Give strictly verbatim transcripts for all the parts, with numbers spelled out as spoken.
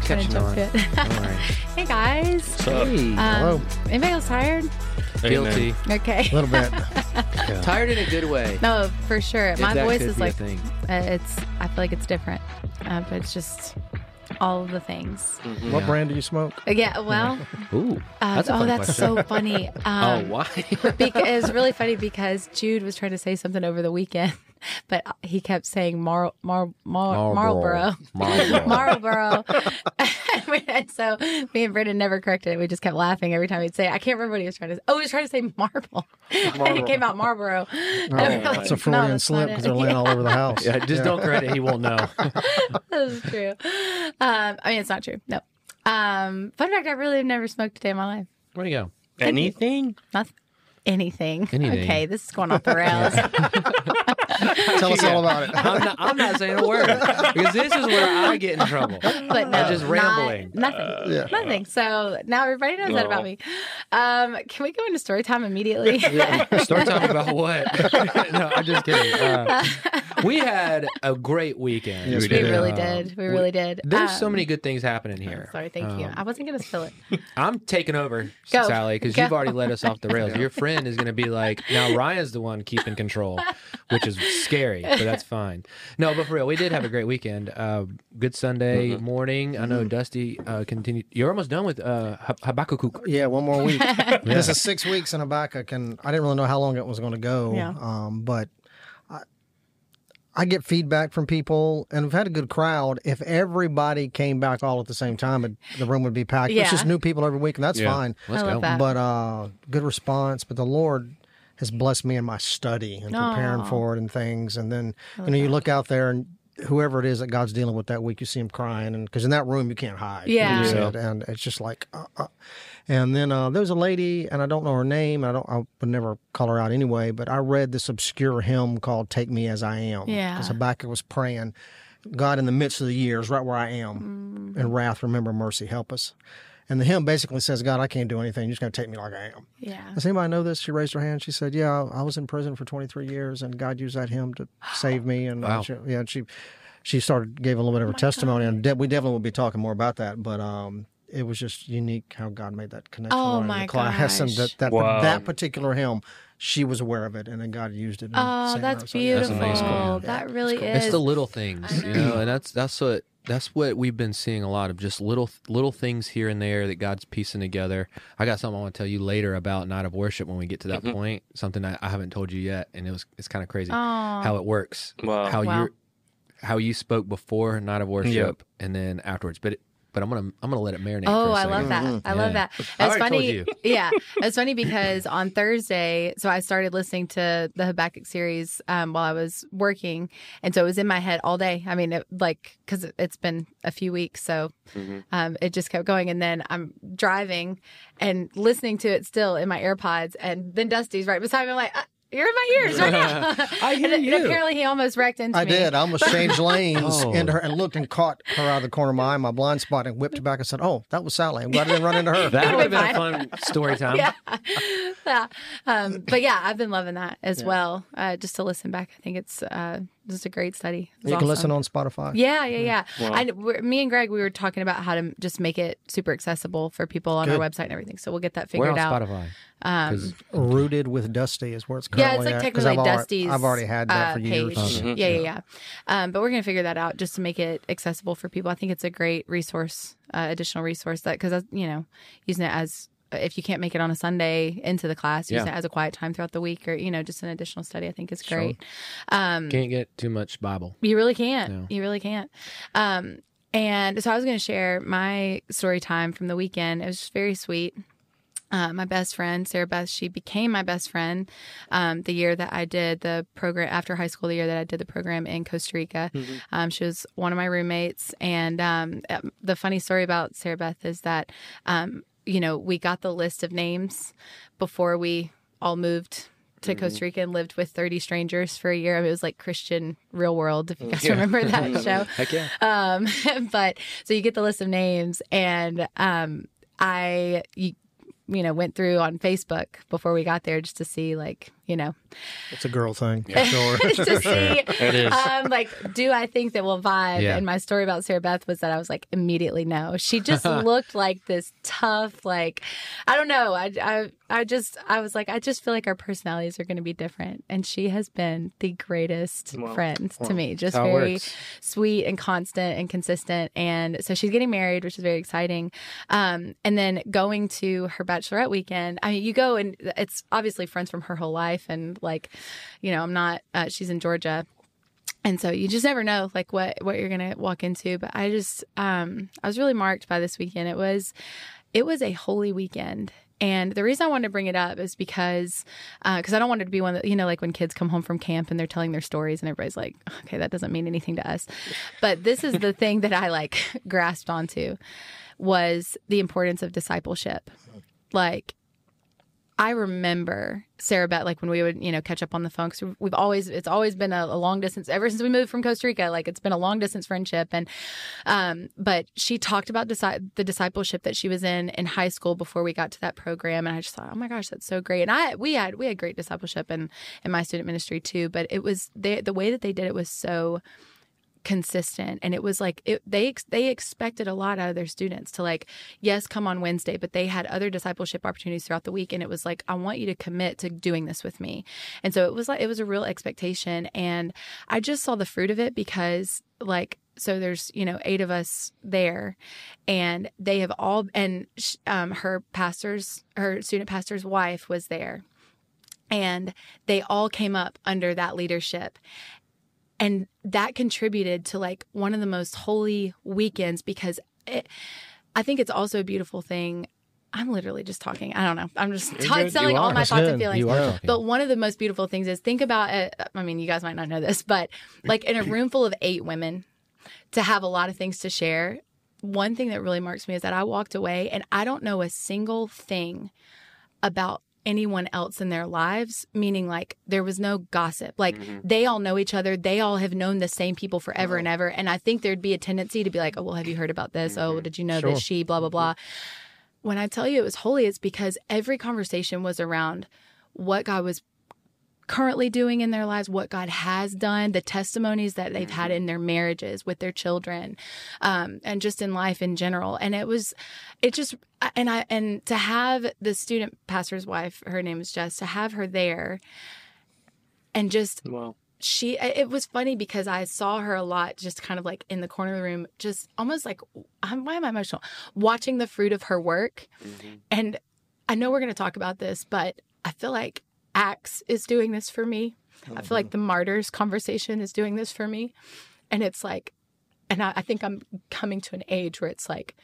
trying to jump to it. Right. Hey guys. Hey, Um, hello. Anybody else tired? Guilty. Okay. A little bit. Tired in a good way. No, for sure. If My that voice could is be a like, thing. uh, it's, I feel like it's different. Uh, but it's just all of the things. What Yeah. brand do you smoke? Uh, yeah, well, Ooh. uh, That's a oh, fun that's question. so funny. Oh, Um, why? because it was really funny because Jude was trying to say something over the weekend, but he kept saying Mar Mar Mar Marlboro. Marlboro. Marlboro. And so me and Brendan never corrected it. We just kept laughing every time he'd say it. I can't remember what he was trying to say. Oh, he was trying to say marble. And it came out Marlboro. Oh, that's a Freudian that's slip not because it. they're laying all over the house. Yeah, just don't correct it. He won't know. That is true. Um, I mean, it's not true. No. Um, fun fact, I really have never smoked a day in my life. Where'd he go? Anything? Not anything. Anything. Okay, this is going off the rails. Tell us all about it. I'm not, I'm not saying a word because this is where I get in trouble. But no, I'm just not- rambling. nothing. Yeah. Nothing. So now everybody knows that No. about me. Um, can we go into story time immediately? Start talking about what? No, I'm just kidding. Uh, we had a great weekend. Yes, we we did. really Uh, did. We really did. There's so Um, many good things happening here. Sorry, thank you. Um, I wasn't going to spill it. I'm taking over, Go. Sally, because Go. you've already led us off the rails. Your friend is going to be like, now Ryan's the one keeping control, which is scary, but that's fine. No, but for real, we did have a great weekend. Uh, good Sunday Mm-hmm. morning. I know Dusty uh, continued. You're almost done with uh, Hab- Habakkuk. Yeah, one more week. This is six weeks in Habakkuk, and I didn't really know how long it was going to go. Yeah. Um, but I, I get feedback from people, and we've had a good crowd. If everybody came back all at the same time, it, the room would be packed. Yeah. It's just new people every week, and that's Yeah. fine. Let's I love go. that. But uh, good response. But the Lord has blessed me in my study and preparing Aw. for it and things. And then you know you look out there and whoever it is that God's dealing with that week, you see him crying, and because in that room you can't hide. Yeah. you Yeah. said, and it's just like. Uh, uh. And then uh, there was a lady, and I don't know her name. I don't. I would never call her out anyway. But I read this obscure hymn called "Take Me as I Am." Yeah. Because Habakkuk was praying, God, in the midst of the years, right where I am, in wrath, remember mercy, help us. And the hymn basically says, God, I can't do anything. You're just going to take me like I am. Yeah. Does anybody know this? She raised her hand. She said, yeah, I was in prison for twenty-three years, and God used that hymn to save me. And Wow. she, yeah, she she started, gave a little bit of her testimony, and de- we definitely will be talking more about that. But um, it was just unique how God made that connection Oh, in my the class. And gosh. that, that, Wow. that particular hymn, she was aware of it, and then God used it. in Oh, saving that's her. So, yeah. beautiful. amazing. Yeah. That really It's is. the little things, you know, and that's that's what that's what we've been seeing a lot of, just little little things here and there that God's piecing together. I got something I want to tell you later about Night of Worship when we get to that point. Something I, I haven't told you yet, and it was it's kind of crazy Aw. how it works. Wow. How Wow. you how you spoke before Night of Worship Yep. and then afterwards, but. It, But I'm gonna I'm gonna let it marinate. Oh, for a I second. love that. I love Yeah. that. I It's already funny. told you. Yeah. It's funny because on Thursday, so I started listening to the Habakkuk series um, while I was working. And so it was in my head all day. I mean, it, like, because it's been a few weeks. So um, it just kept going. And then I'm driving and listening to it still in my AirPods. And then Dusty's right beside me. I'm like, uh, you're in my ears right now. I hear and, you. and apparently he almost wrecked into I me. did. I almost changed lanes Oh. into her and looked and caught her out of the corner of my eye, my blind spot, and whipped back and said, "Oh, that was Sally. I'm glad I didn't run into her." That would have been a Fine. fun story time. yeah. yeah. Um, but yeah, I've been loving that as well. Uh, just to listen back, I think it's uh, just a great study. It's you can awesome. listen on Spotify. Yeah, yeah, yeah. Wow. I, we're, me and Greg, we were talking about how to just make it super accessible for people on Good. our website and everything. So we'll get that We're figured on out. Spotify. Um, 'Cause- Rooted with Dusty is where it's yeah, currently it's like at, 'cause technically I've alre- Dusty's. I've already had that uh, for years. page. Mhm. Yeah, yeah, yeah. Um, but we're gonna figure that out just to make it accessible for people. I think it's a great resource, uh, additional resource that because you know using it as if you can't make it on a Sunday into the class, using Yeah. it as a quiet time throughout the week, or you know just an additional study. I think is great. Um, Can't get too much Bible. you really can't. No. You really can't. Um, and so I was going to share my story time from the weekend. It was just very sweet. Uh, my best friend, Sarah Beth, she became my best friend um, the year that I did the program, after high school, the year that I did the program in Costa Rica. Um, she was one of my roommates. And um, the funny story about Sarah Beth is that, um, you know, we got the list of names before we all moved to Costa Rica and lived with thirty strangers for a year. I mean, it was like Christian Real World, if you guys remember that show. Heck yeah. Um, but so you get the list of names, and um, I, you, you know, went through on Facebook before we got there just to see like you know, It's a girl thing, for sure. to see, It is. um, like, do I think that we'll vibe? Yeah. And my story about Sarah Beth was that I was like, immediately no. She just looked like this tough, like, I don't know. I, I, I just, I was like, I just feel like our personalities are going to be different. And she has been the greatest Well, friend to me. Just how it very works. sweet and constant and consistent. And so she's getting married, which is very exciting. Um, and then going to her bachelorette weekend. I mean, you go and it's obviously friends from her whole life. And like, you know, I'm not, uh, she's in Georgia. And so you just never know like what, what you're going to walk into. But I just, um, I was really marked by this weekend. It was, it was a holy weekend. And the reason I wanted to bring it up is because, because uh, I don't want it to be one that, you know, like when kids come home from camp and they're telling their stories and everybody's like, okay, that doesn't mean anything to us. But this is the thing that I like grasped onto was the importance of discipleship. Like, I remember Sarah Beth, like when we would, you know, catch up on the phone, because we've always, it's always been a, a long distance, ever since we moved from Costa Rica, like it's been a long distance friendship. And, um, but she talked about disi- the discipleship that she was in in high school before we got to that program. And I just thought, oh my gosh, that's so great. And I, we had, we had great discipleship in, in my student ministry too, but it was, they, the way that they did it was so consistent. And it was like it, they they expected a lot out of their students to like, yes, come on Wednesday, but they had other discipleship opportunities throughout the week. And it was like, I want you to commit to doing this with me. And so it was like, it was a real expectation. And I just saw the fruit of it because like, so there's, you know, eight of us there and they have all, and um, her pastor's, her student pastor's wife was there and they all came up under that leadership. And that contributed to like one of the most holy weekends because it, I think it's also a beautiful thing. I'm literally just talking. I don't know. I'm just t- telling all my That's thoughts good. and feelings. You are talking. But one of the most beautiful things is think about it. I mean, you guys might not know this, but like in a room full of eight women to have a lot of things to share. One thing that really marks me is that I walked away and I don't know a single thing about anyone else in their lives, meaning like there was no gossip. Like mm-hmm. they all know each other. They all have known the same people forever oh. and ever. And I think there'd be a tendency to be like, oh, well, have you heard about this? Mm-hmm. Oh, did you know sure. that she, blah, blah, blah. When I tell you it was holy, it's because every conversation was around what God was currently doing in their lives, what God has done, the testimonies that they've had in their marriages with their children, um, and just in life in general. And it was, it just, and I, and to have the student pastor's wife, her name is Jess, to have her there and just, wow. she, it was funny because I saw her a lot, just kind of like in the corner of the room, just almost like, why am I emotional? Watching the fruit of her work. Mm-hmm. And I know we're going to talk about this, but I feel like Acts is doing this for me. Mm-hmm. I feel like the Martyrs conversation is doing this for me. And it's like, and I, I think I'm coming to an age where it's like,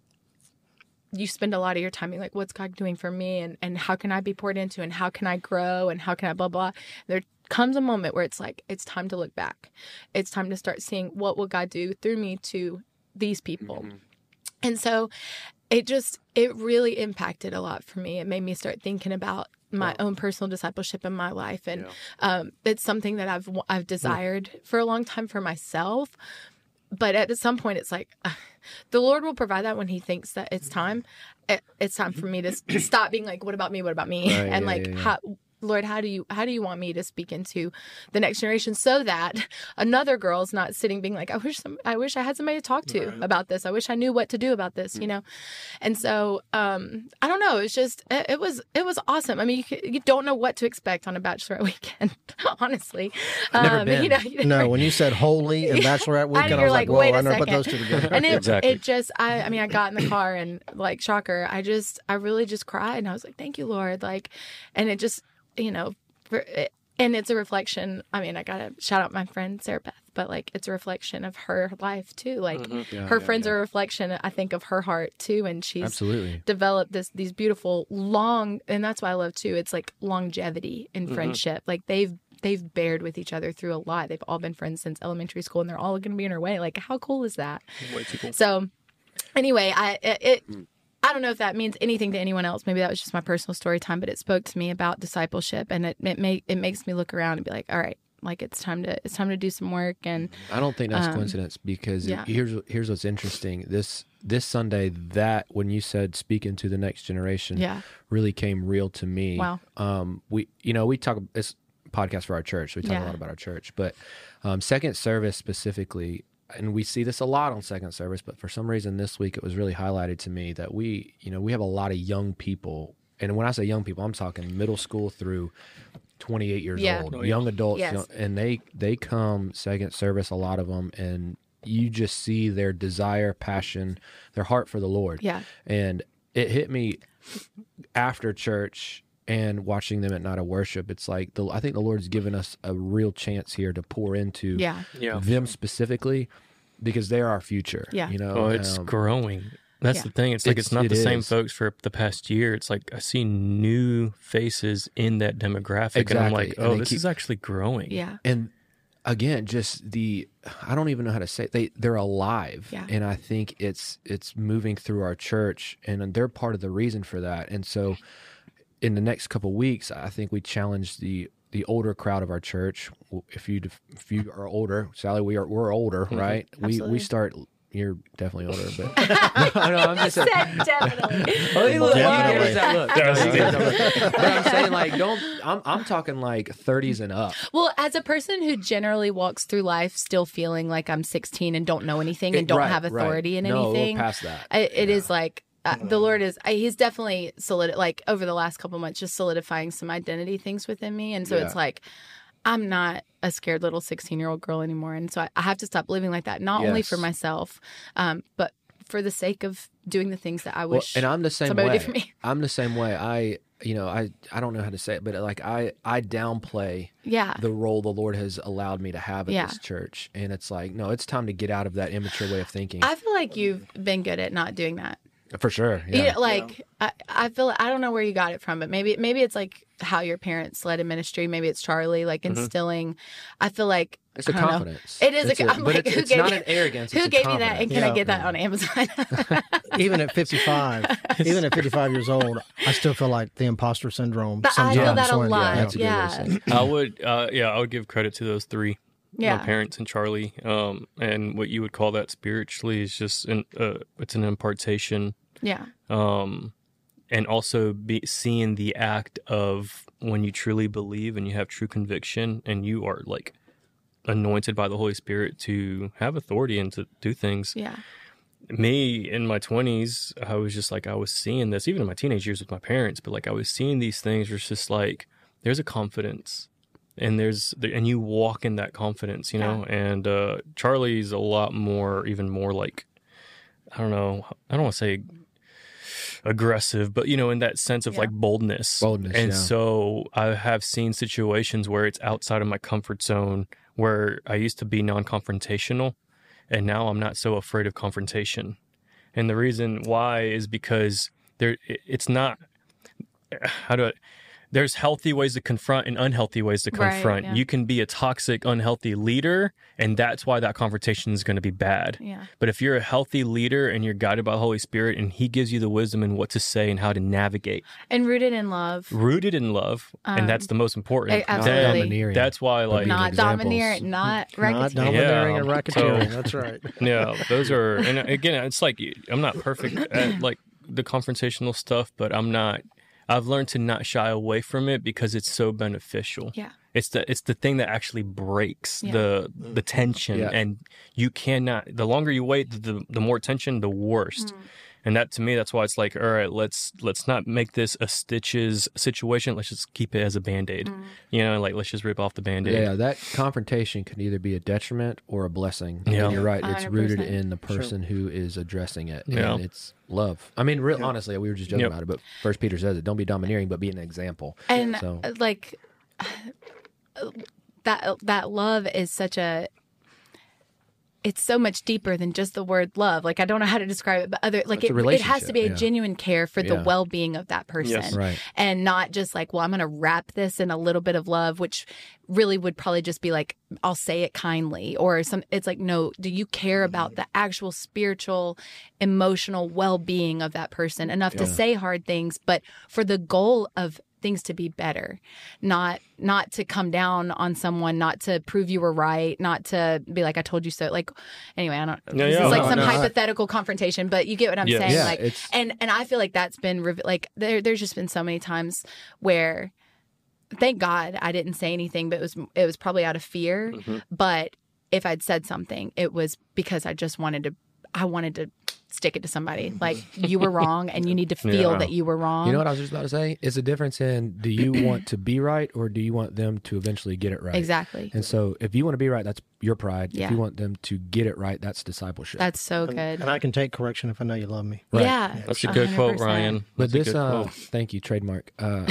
you spend a lot of your time being like, what's God doing for me? And, and how can I be poured into? And how can I grow? And how can I blah, blah. There comes a moment where it's like, it's time to look back. It's time to start seeing what will God do through me to these people. Mm-hmm. And so it just, it really impacted a lot for me. It made me start thinking about my yeah. own personal discipleship in my life. And yeah. um, it's something that I've I've desired yeah. for a long time for myself. But at some point, it's like uh, the Lord will provide that when he thinks that it's time. It, it's time for me to stop being like, what about me? What about me? Right, and yeah, like, yeah, yeah. how, Lord, how do you how do you want me to speak into the next generation so that another girl's not sitting being like, I wish some, I wish I had somebody to talk to right. about this. I wish I knew what to do about this, mm. you know? And so, um, I don't know. It's just, it, it was, it was awesome. I mean, you, you don't know what to expect on a bachelorette weekend, honestly. I've never um, been. You know, you no, when you said holy and bachelorette weekend, I was like, like whoa, wait a I never put second. those two together. And it, Exactly. it just, I, I mean, I got in the car and like, shocker, I just, I really just cried and I was like, thank you, Lord. Like, and it just, you know, for, and it's a reflection. I mean, I gotta shout out my friend Sarah Beth, but like it's a reflection of her life too. Like mm-hmm. yeah, her yeah, friends yeah. are a reflection, I think, of her heart too. And she's absolutely developed this these beautiful long, and that's why I love too. It's like longevity in mm-hmm. friendship. Like they've they've bared with each other through a lot. They've all been friends since elementary school, and they're all going to be in her way. Like how cool is that? Way too cool. So anyway, I it. it mm. I don't know if that means anything to anyone else. Maybe that was just my personal story time, but it spoke to me about discipleship, and it it, make, it makes me look around and be like, all right, like it's time to it's time to do some work. And I don't think that's um, coincidence because yeah. it, here's here's what's interesting. This this Sunday, that when you said speaking to the next generation, Yeah. really came real to me. Wow. Um, we, you know, we talk, it's a podcast for our church. So we talk Yeah. a lot about our church, but um, second service specifically, and we see this a lot on second service, but for some reason this week it was really highlighted to me that we, you know, we have a lot of young people. And when I say young people, I'm talking middle school through twenty-eight years Yeah. old, Oh, yeah. young adults, Yes. young- and they, they come second service, a lot of them, and you just see their desire, passion, their heart for the Lord. Yeah. And it hit me after church and watching them at night of worship. It's like, the, I think the Lord's given us a real chance here to pour into Yeah. Yeah. them specifically, because they're our future. Yeah. You know, Oh, it's Um, growing. That's Yeah. the thing. It's like It's- it's, not it the same is. folks for the past year. It's like I see new faces in that demographic, and I'm Exactly. like, And oh, they this keep- is actually growing. Yeah. and again, just the, I don't even know how to say it. They, they're alive. Yeah. And I think it's, it's moving through our church, and they're part of the reason for that. And so in the next couple of weeks, I think we challenge the, the older crowd of our church. If you, if you are older, Sally, we are, we're older, right? We, Absolutely. we start, you're definitely older, but no, no, I'm just saying. Definitely. Oh, he look, Definitely. he gives that look. Yeah, No, he he gives that look. But I'm saying, like, don't. I'm I'm talking like thirties and up. Well, as a person who generally walks through life still feeling like I'm sixteen and don't know anything and It- don't right, have authority right. in No, we're anything, past that. I, it Yeah. is like uh, the Lord is. I, he's definitely solid. Like over the last couple months, just solidifying some identity things within me, and so Yeah. it's like I'm not a scared little sixteen year old girl anymore, and so I, I have to stop living like that. Not only Yes. for myself, um, but for the sake of doing the things that I Well, wish. and I'm the same somebody way. did for me. I'm the same way. I, you know, I I don't know how to say it, but like I I downplay yeah, the role the Lord has allowed me to have at Yeah. this church, and it's like, no, it's time to get out of that immature way of thinking. I feel like you've been good at not doing that. For sure. You Yeah. know, like I, I feel I don't know where you got it from, but maybe maybe it's like how your parents led a ministry. Maybe it's Charlie, like instilling. I feel like It's a I don't know. confidence. It is It's a- a, I'm but like, it's, who it's gave not you- an arrogance. Who it's a gave me that, and confidence. can I Yeah. get that on Amazon? Even at fifty-five, even at fifty-five years old, I still feel like the imposter syndrome. But I feel sometimes that a when- lot. That's a good way to Yeah, say it. I would, uh, yeah, I would give credit to those three, yeah, my parents and Charlie. Um, and what you would call that spiritually is just an, uh, it's an impartation. yeah, Um, and also be seeing the act of when you truly believe and you have true conviction and you are like anointed by the Holy Spirit to have authority and to do things. yeah, Me in my twenties, I was just like, I was seeing this, even in my teenage years with my parents, but like I was seeing these things where it's just like, there's a confidence and there's, and you walk in that confidence, you know? And uh, Charlie's a lot more, even more like, I don't know, I don't want to say aggressive, but you know, in that sense of Yeah. like boldness. Boldness, And yeah. so I have seen situations where it's outside of my comfort zone where I used to be non-confrontational and now I'm not so afraid of confrontation. And the reason why is because there it- it's not how do I there's healthy ways to confront and unhealthy ways to Right, confront. yeah. You can be a toxic, unhealthy leader, and that's why that confrontation is going to be bad. yeah. But if you're a healthy leader and you're guided by the Holy Spirit and He gives you the wisdom and what to say and how to navigate, And rooted in love, rooted in love, and that's the most important, eh, absolutely. then Domineering. that's why, like, being not examples. domineering, not Not racketeering. domineering Yeah. and racketeering. So- That's right. yeah, those are, and again, it's like I'm not perfect at like the confrontational stuff, but I'm not. I've learned to not shy away from it because it's so beneficial. Yeah. It's the it's the thing that actually breaks Yeah. the the tension, Yeah. and you cannot. The longer you wait, the the more tension, the worst. Mm. And that to me, that's why it's like, all right, let's let's not make this a stitches situation. Let's just keep it as a band aid. Mm. You know, like let's just rip off the band aid. Yeah, that confrontation can either be a detriment or a blessing. Yeah. And you're right. It's one hundred rooted percent. in the person who is addressing it. Yeah. And it's love. I mean, real honestly, we were just joking Yep. about it, but First Peter says it. Don't be domineering, but be an example. And So- uh, like that that love is such a it's so much deeper than just the word love. Like I don't know how to describe it, but other like It's a it, it has to be a relationship, yeah. genuine care for the Yeah. well-being of that person. Yes. Right. And not just like, well, I'm going to wrap this in a little bit of love, which really would probably just be like, I'll say it kindly or some, it's like, no, do you care about the actual spiritual, emotional well-being of that person enough to Yeah. say hard things, but for the goal of things to be better, not not to come down on someone, not to prove you were right, not to be like, I told you so. Like, anyway, I don't Yeah, this yeah, is like no, some no, I- hypothetical confrontation, but you get what I'm Yes. saying. Yeah, like, it's- and and I feel like that's been rev- like there there's just been so many times where, thank God I didn't say anything, but it was it was probably out of fear. Mm-hmm. But if I'd said something, it was because I just wanted to I wanted to stick it to somebody. Like, you were wrong and you need to feel Yeah. that you were wrong. You know what I was just about to say? It's a difference in, do you want to be right or do you want them to eventually get it right? Exactly. And so if you want to be right, that's your pride. Yeah. If you want them to get it right, that's discipleship. That's so And, good. and I can take correction if I know you love me. Right. Yeah. That's a good quote, one hundred percent. Ryan. But That's a this, good uh, quote. thank you, trademark. Uh,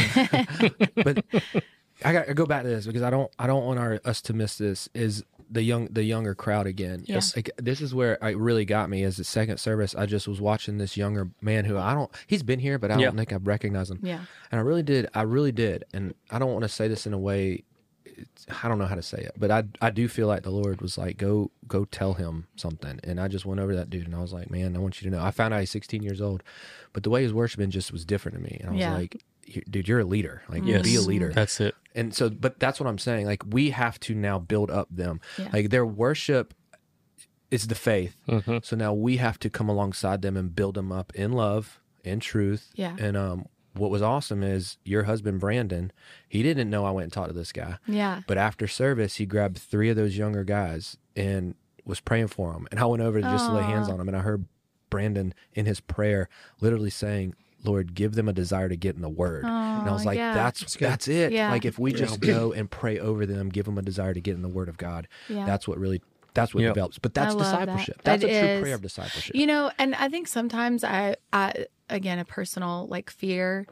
but I got to go back to this because I don't, I don't want our, us to miss this. Is the young, the younger crowd again? Yeah. It's like, this is where it really got me. Is the second service, I just was watching this younger man who I don't. He's been here, but I don't Yeah. think I've recognized him. Yeah. And I really did. I really did. And I don't want to say this in a way. It's, I don't know how to say it, but I, I do feel like the Lord was like, go, go tell him something. And I just went over to that dude and I was like, man, I want you to know. I found out he's sixteen years old, but the way he was worshiping just was different to me. And I was Yeah. like, dude, you're a leader. Like, Yes. be a leader. That's it. And so, but that's what I'm saying. Like, we have to now build up them. Yeah. Like, their worship is the faith. Mm-hmm. So now we have to come alongside them and build them up in love, in truth. Yeah. And um, what was awesome is your husband, Brandon, he didn't know I went and talked to this guy. Yeah. But after service, he grabbed three of those younger guys and was praying for them. And I went over to just lay hands on them. And I heard Brandon in his prayer literally saying, Lord, give them a desire to get in the word. and I was like, yeah. that's that's it. Yeah. Like, if we just go and pray over them, give them a desire to get in the word of God, Yeah. that's what really, that's what Yep. develops. But that's I love that. discipleship. That's It a true is. prayer of discipleship. You know, and I think sometimes I, I, again, a personal like fear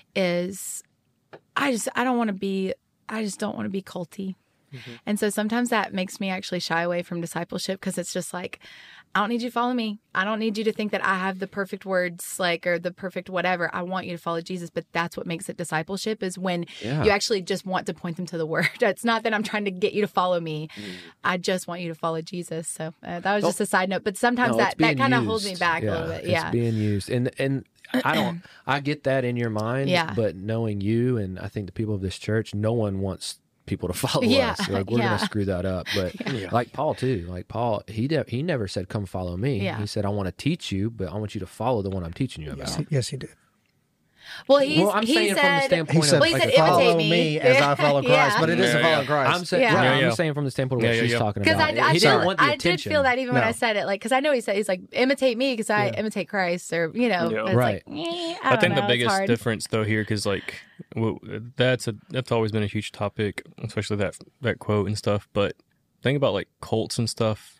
is I just, I don't want to be, I just don't want to be culty. And so sometimes that makes me actually shy away from discipleship because it's just like, I don't need you to follow me. I don't need you to think that I have the perfect words, like, or the perfect whatever. I want you to follow Jesus. But that's what makes it discipleship, is when Yeah. you actually just want to point them to the word. It's not that I'm trying to get you to follow me. I just want you to follow Jesus. So uh, that was just a side note. But sometimes No, that, it's that being kind of holds me used. back Yeah, a little bit. it's Yeah. being used. And and I don't I get that in your mind, Yeah. but knowing you and I think the people of this church, no one wants people to follow Yeah, us. Like, we're yeah. gonna screw that up. But Yeah. like Paul too. Like Paul, he de- he never said, come follow me. Yeah. He said, I want to teach you, but I want you to follow the one I'm teaching you about. Yes, he, yes, he did. Well, he's, Well, I'm he saying said, from the standpoint He of said, Well, he like said, a follow- imitate follow me. me as I follow Christ. Yeah. But it is Yeah, a follow yeah. Christ. I'm saying, Yeah. right, Yeah, I'm yeah. saying from the standpoint of what Yeah, yeah, she's yeah. talking Because about. I, I, he did, didn't want the I did attention. feel that even when No. I said it, like, because I know he said he's like, imitate me because I Yeah. imitate Christ, or you know, Yeah. it's Right. like, eh, I, I don't think know, the it's biggest hard. difference though here, because like well, that's a that's always been a huge topic, especially that that quote and stuff. But think about like cults and stuff.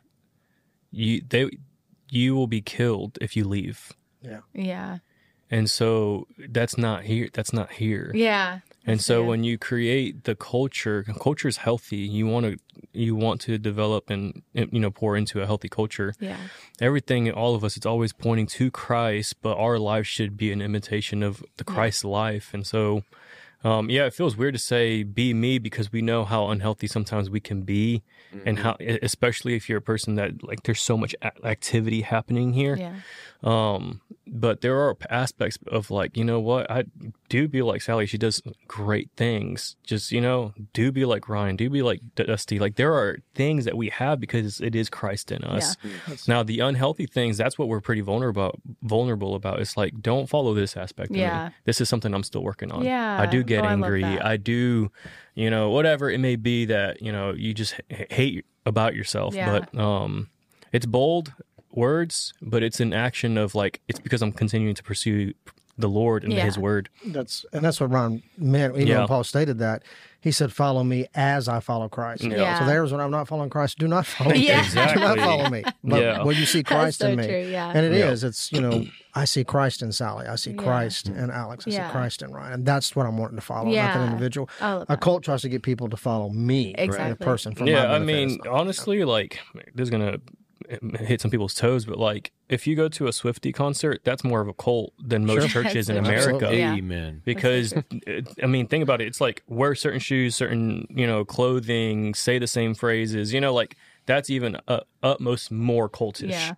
You they you will be killed if you leave, Yeah. Yeah, and so that's not here. That's not here. yeah. And That's so fair. when you create the culture, culture is healthy. You want to you want to develop and you know pour into a healthy culture. yeah, Everything, all of us, it's always pointing to Christ, but our life should be an imitation of the Christ life. And so, um, yeah, it feels weird to say be me because we know how unhealthy sometimes we can be, and how, especially if you're a person that like there's so much a- activity happening here. yeah, Um, but there are aspects of like, you know what, I do be like Sally. She does great things. Just, you know, do be like Ryan, do be like Dusty. Like there are things that we have because it is Christ in us. Now the unhealthy things, that's what we're pretty vulnerable, vulnerable about. It's like, don't follow this aspect of Yeah. me. This is something I'm still working on. Yeah. I do get Oh, I love angry. that. I do, you know, whatever it may be that, you know, you just h- hate about yourself. Yeah. But, um, it's bold words, but it's an action of like, it's because I'm continuing to pursue the Lord and Yeah. his word. That's and that's what Ron meant. Even Yeah. when Paul stated that, he said, "Follow me as I follow Christ." Yeah. Yeah. So there's when I'm not following Christ. Do not follow me. Yeah. Do not Exactly. follow me. But Yeah. when you see Christ so in me, true, yeah. and it is, Yeah. it's you know, I see Christ in Sally. I see Yeah. Christ in Alex. I Yeah. see Christ in Ryan, and that's what I'm wanting to follow, not Yeah. that individual. I love A that. cult tries to get people to follow me, Exactly. the person. For Yeah, my I benefit. mean, It's not- honestly, like, this is going to hit some people's toes, but like, if you go to a Swiftie concert, that's more of a cult than most Sure. churches in That's America. Absolutely. Yeah. Amen. Because, it- I mean, think about it. It's like wear certain shoes, certain, you know, clothing, say the same phrases, you know, like that's even uh, utmost more cultish. Yeah.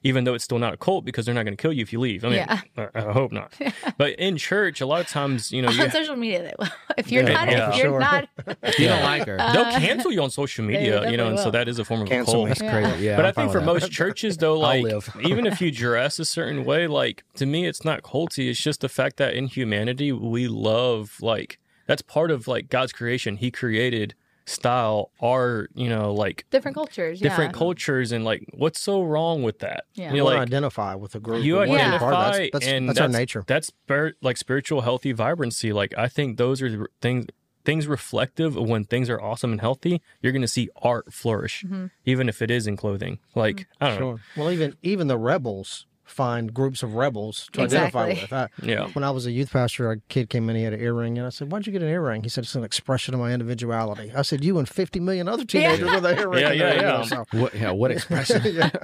even though it's still not a cult because they're not going to kill you if you leave. I mean, Yeah. I, I hope not. But in church, a lot of times, you know, you On social media, they will. If you're Yeah, not, yeah, if you're sure. not, If you don't like her, they'll cancel you on social media, you know, definitely and so will. that is a form of Cancel a me. cult. that's crazy. Yeah, But I'm I think fine for with that. most churches, though, I'll like live. even if you dress a certain way, like to me, it's not culty. It's just the fact that in humanity, we love like that's part of like God's creation. He created style, art, you know, like different cultures. different yeah. cultures, and like what's so wrong with that? Yeah. You You know, want like to identify with a group. you We wanna be identify, part of that. That's, that's, and that's our nature. That's spir- like spiritual, healthy vibrancy. Like I think those are the things things reflective of when things are awesome and healthy. You're going to see art flourish, Mm-hmm. even if it is in clothing. Like I don't know. Sure. Well, even even the rebels find groups of rebels to Exactly. identify with. I, Yeah. When I was a youth pastor, a kid came in, he had an earring, and I said, "Why'd you get an earring?" He said, "It's an expression of my individuality." I said, "You and fifty million other teenagers with an earring." Yeah, in yeah, there, you yeah. know, so- What, yeah, what expression?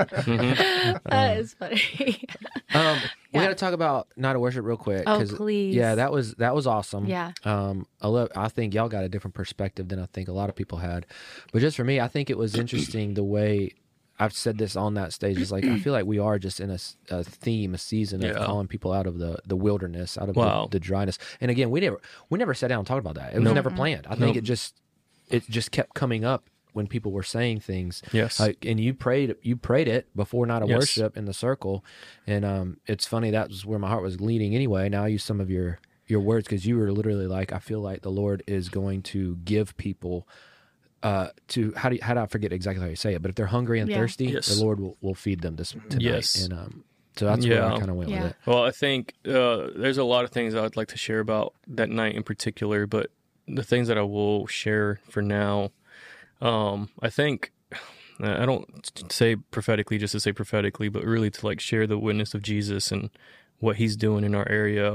That is funny. Um, we Yeah. got to talk about Night of Worship real quick. Oh, 'cause, please. Yeah, that was that was awesome. Yeah. Um, I love. I think y'all got a different perspective than I think a lot of people had. But just for me, I think it was interesting the way I've said this on that stage. Is like I feel like we are just in a, s- a theme, a season of Yeah. calling people out of the, the wilderness, out of Wow. the, the dryness. And again, we never we never sat down and talked about that. It was Nope. never planned. I think Nope. it just it just kept coming up when people were saying things. Yes. Like, and you prayed you prayed it before Night of Yes. Worship in the circle, and um, it's funny that was where my heart was leading anyway. Now I use some of your your words because you were literally like, I feel like the Lord is going to give people. Uh, to how do you, how do I forget exactly how you say it? But if they're hungry and Yeah. thirsty, Yes. the Lord will, will feed them this tonight. Yes. And um, so that's where I Yeah. kind of went Yeah. with it. Well, I think uh, there's a lot of things I'd like to share about that night in particular, but the things that I will share for now, um, I think I don't say prophetically just to say prophetically, but really to like share the witness of Jesus and what he's doing in our area.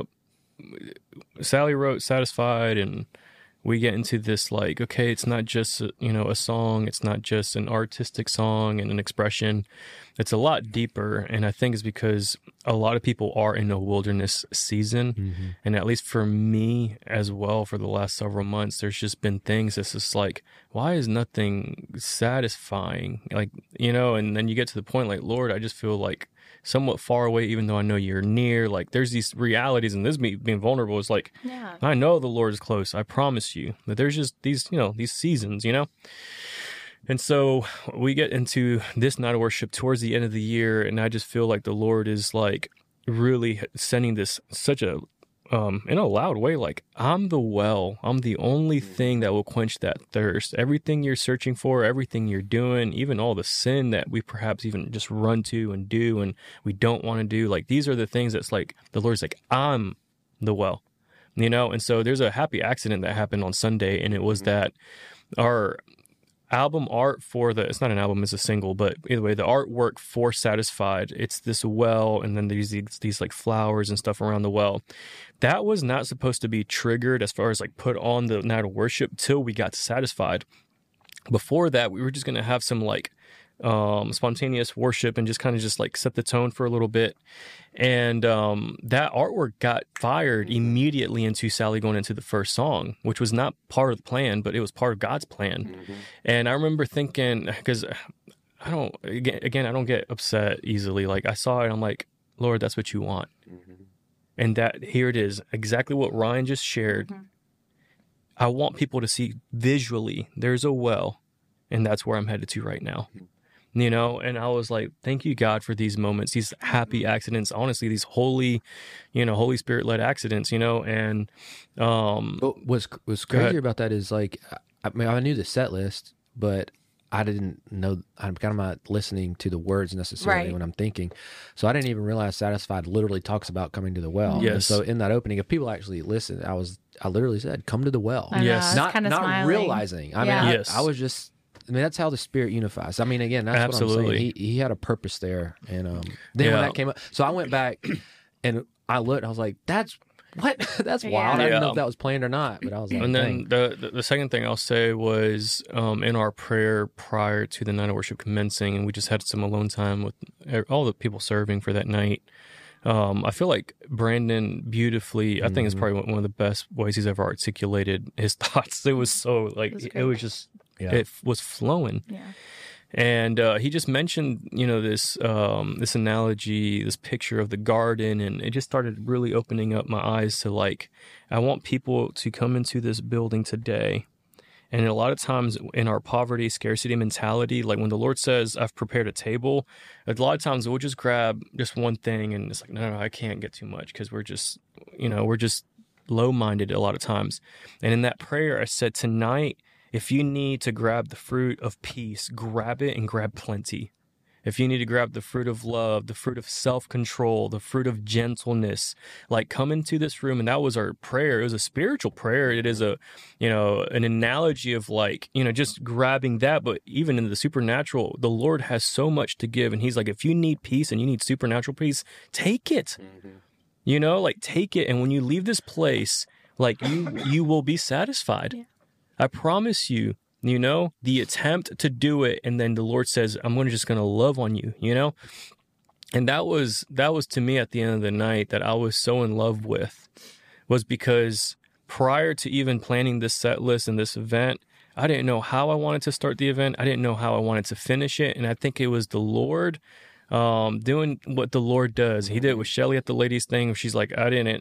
Sally wrote Satisfied, and we get into this like, okay, it's not just, you know, a song. It's not just an artistic song and an expression. It's a lot deeper. And I think it's because a lot of people are in a wilderness season. Mm-hmm. And at least for me as well, for the last several months, there's just been things that's just like, why is nothing satisfying? Like, you know, and then you get to the point like, Lord, I just feel like somewhat far away, even though I know you're near. Like there's these realities, and this me being vulnerable is like, Yeah. I know the Lord is close. I promise you. But there's just these, you know, these seasons, you know? And so we get into this night of worship towards the end of the year, and I just feel like the Lord is like really sending this such a, um, in a loud way, like, I'm the well. I'm the only thing that will quench that thirst. Everything you're searching for, everything you're doing, even all the sin that we perhaps even just run to and do and we don't want to do, like, these are the things that's like, the Lord's like, I'm the well. You know, and so there's a happy accident that happened on Sunday, and it was that our album art for the, it's not an album, it's a single, but either way, the artwork for Satisfied, it's this well, and then there's these, these like flowers and stuff around the well. That was not supposed to be triggered as far as like put on the night of worship till we got to Satisfied. Before that, we were just going to have some like um spontaneous worship and just kind of just like set the tone for a little bit, and um that artwork got fired immediately into Sally going into the first song, which was not part of the plan, but it was part of God's plan. Mm-hmm. And I remember thinking, because I don't again, again I don't get upset easily, like I saw it, I'm like, Lord, that's what you want. Mm-hmm. And that here it is, exactly what Ryan just shared. Mm-hmm. I want people to see visually there's a well, and that's where I'm headed to right now. Mm-hmm. You know, and I was like, thank you, God, for these moments, these happy accidents, honestly, these holy, you know, Holy Spirit led accidents, you know, and, um, But what's, what's Go ahead. crazy about that is like, I mean, I knew the set list, but I didn't know, I'm kind of not listening to the words necessarily Right. when I'm thinking. So I didn't even realize Satisfied literally talks about coming to the well. Yes. And so in that opening, if people actually listen, I was, I literally said, come to the well. I know, Yes. I was Not, kinda not smiling. realizing. I Yeah. mean, I, Yes. I was just, I mean, that's how the Spirit unifies. I mean, again, that's Absolutely. what I'm saying. He, he had a purpose there. And um, then when Yeah. that came up, so I went back and I looked, I was like, that's, what? That's Yeah. wild. I didn't know Yeah. if that was planned or not, but I was like, and dang. then the, the the second thing I'll say was um, in our prayer prior to the night of worship commencing, and we just had some alone time with all the people serving for that night. Um, I feel like Brandon beautifully, I think it's probably one of the best ways he's ever articulated his thoughts. It was so like, It was it, great. was just, Yeah. it was flowing. Yeah. And uh, he just mentioned, you know, this um, this analogy, this picture of the garden, and it just started really opening up my eyes to like, I want people to come into this building today. And a lot of times in our poverty, scarcity mentality, like when the Lord says, I've prepared a table, a lot of times we'll just grab just one thing and it's like, no, no, I can't get too much because we're just, you know, we're just low-minded a lot of times. And in that prayer, I said, tonight, if you need to grab the fruit of peace, grab it and grab plenty. If you need to grab the fruit of love, the fruit of self-control, the fruit of gentleness, like come into this room. And that was our prayer. It was a spiritual prayer. It is a, you know, an analogy of like, you know, just grabbing that. But even in the supernatural, the Lord has so much to give. And he's like, if you need peace and you need supernatural peace, take it, mm-hmm. you know, like take it. And when you leave this place, like you, you will be satisfied. Yeah. I promise you, you know, the attempt to do it. And then the Lord says, I'm going to just going to love on you, you know, and that was that was to me at the end of the night that I was so in love with, was because prior to even planning this set list and this event, I didn't know how I wanted to start the event. I didn't know how I wanted to finish it. And I think it was the Lord um, doing what the Lord does. He did it with Shelly at the ladies thing. She's like, I didn't.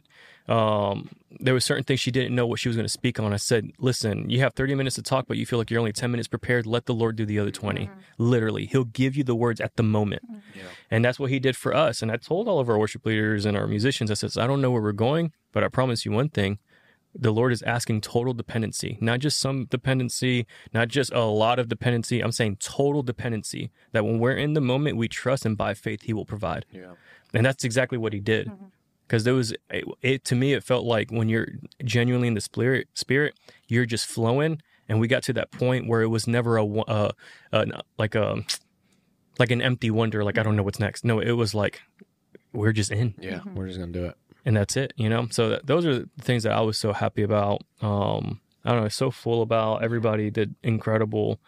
Um, there were certain things she didn't know what she was going to speak on. I said, listen, you have thirty minutes to talk, but you feel like you're only ten minutes prepared. Let the Lord do the other twenty. Mm-hmm. Literally, he'll give you the words at the moment. Yeah. And that's what he did for us. And I told all of our worship leaders and our musicians, I said, I don't know where we're going, but I promise you one thing. The Lord is asking total dependency, not just some dependency, not just a lot of dependency. I'm saying total dependency, that when we're in the moment, we trust, and by faith, he will provide. Yeah. And that's exactly what he did. Mm-hmm. Because there was, it, it to me, it felt like when you're genuinely in the spirit, spirit, you're just flowing. And we got to that point where it was never a, uh, uh, like a, like an empty wonder, like, I don't know what's next. No, it was like, we're just in. Yeah, mm-hmm. we're just going to do it. And that's it, you know? So that, those are the things that I was so happy about. Um, I don't know, so full about. Everybody did incredible.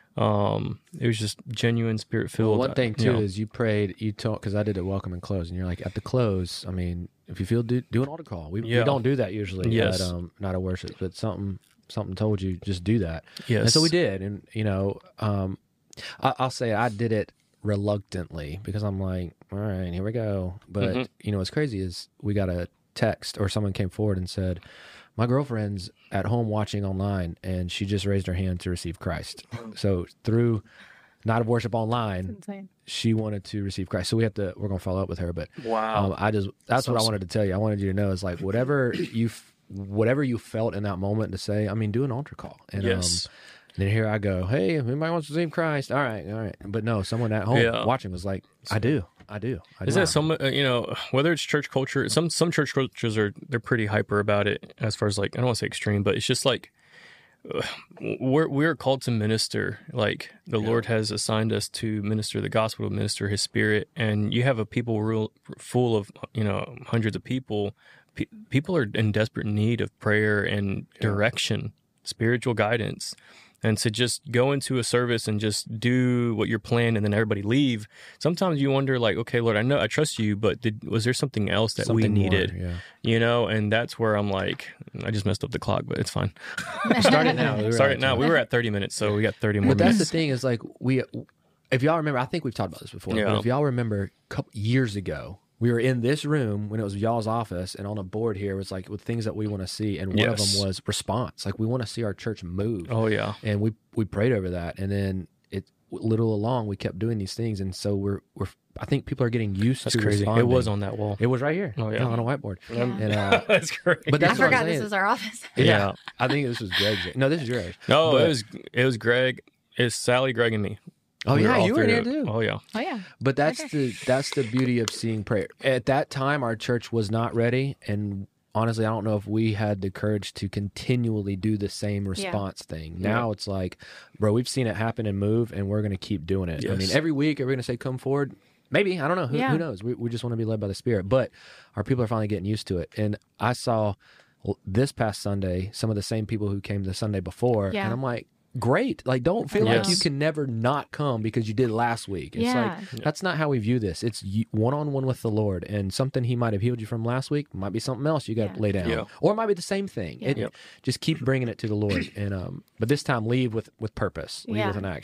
Um, it was just genuine, spirit filled. Well, one thing too, you know, is you prayed, you told, because I did it welcome and close, and you're like, at the close, I mean, if you feel, do, do an altar call. We, yeah. we don't do that usually yes. at um, Night of Worship, but something something told you, just do that. Yes. And so we did. And, you know, um, I, I'll say I did it reluctantly because I'm like, all right, here we go. But, mm-hmm. you know, what's crazy is we got a text, or someone came forward and said, my girlfriend's at home watching online, and she just raised her hand to receive Christ. So through Night of Worship online, she wanted to receive Christ. So we have to, we're going to follow up with her. But wow, um, I just, that's so what I wanted to tell you. I wanted you to know is like, whatever you, whatever you felt in that moment to say, I mean, do an altar call. And, yes. Um, and then here I go, hey, if anybody wants to receive Christ, all right, all right. But no, someone at home yeah. watching was like, I do. I do. I do. Is that some, uh, you know, whether it's church culture, some some church cultures are, they're pretty hyper about it as far as like, I don't want to say extreme, but it's just like, uh, we're we're called to minister. Like the yeah. Lord has assigned us to minister the gospel, to minister his spirit. And you have a people real, full of, you know, hundreds of people. Pe- people are in desperate need of prayer and direction, yeah. spiritual guidance. And to just go into a service and just do what you're planned and then everybody leave. Sometimes you wonder like, okay, Lord, I know I trust you, but did, was there something else that something we needed? More, yeah. You know, and that's where I'm like, I just messed up the clock, but it's fine. Start it now. We Start it now. We were at thirty minutes, so we got thirty more but minutes. But that's the thing is like, we, if y'all remember, I think we've talked about this before, yeah. but if y'all remember a couple years ago, we were in this room when it was y'all's office, and on a board here was like with things that we want to see, and one yes. of them was response. Like we want to see our church move. Oh yeah, and we we prayed over that, and then it little along we kept doing these things, and so we're we're. I think people are getting used That's to crazy. responding. It was on that wall. It was right here. Oh yeah, on a whiteboard. Yeah. And, uh, that's great. But that's I forgot this was our office. Yeah. yeah, I think this was Greg's. No, this is yours. No, but, it was it was Greg. It's Sally, Greg, and me. Oh we yeah, were you were there too. Oh yeah. Oh yeah. But that's the that's the beauty of seeing prayer. At that time, our church was not ready, and honestly, I don't know if we had the courage to continually do the same response yeah. thing. Now yeah. it's like, bro, we've seen it happen and move, and we're going to keep doing it. Yes. I mean, every week, are we going to say, come forward? Maybe. I don't know. Who, yeah. who knows? We, we just want to be led by the Spirit. But our people are finally getting used to it. And I saw this past Sunday some of the same people who came the Sunday before, yeah. and I'm like, great. Like, don't feel yes. like you can never not come because you did last week. It's yeah. like, yeah. that's not how we view this. It's one-on-one with the Lord, and something he might have healed you from last week might be something else you got to yeah. lay down. Yeah. Or it might be the same thing. Yeah. It, yep. Just keep bringing it to the Lord. And um, But this time, leave with, with purpose. Leave yeah. with an action.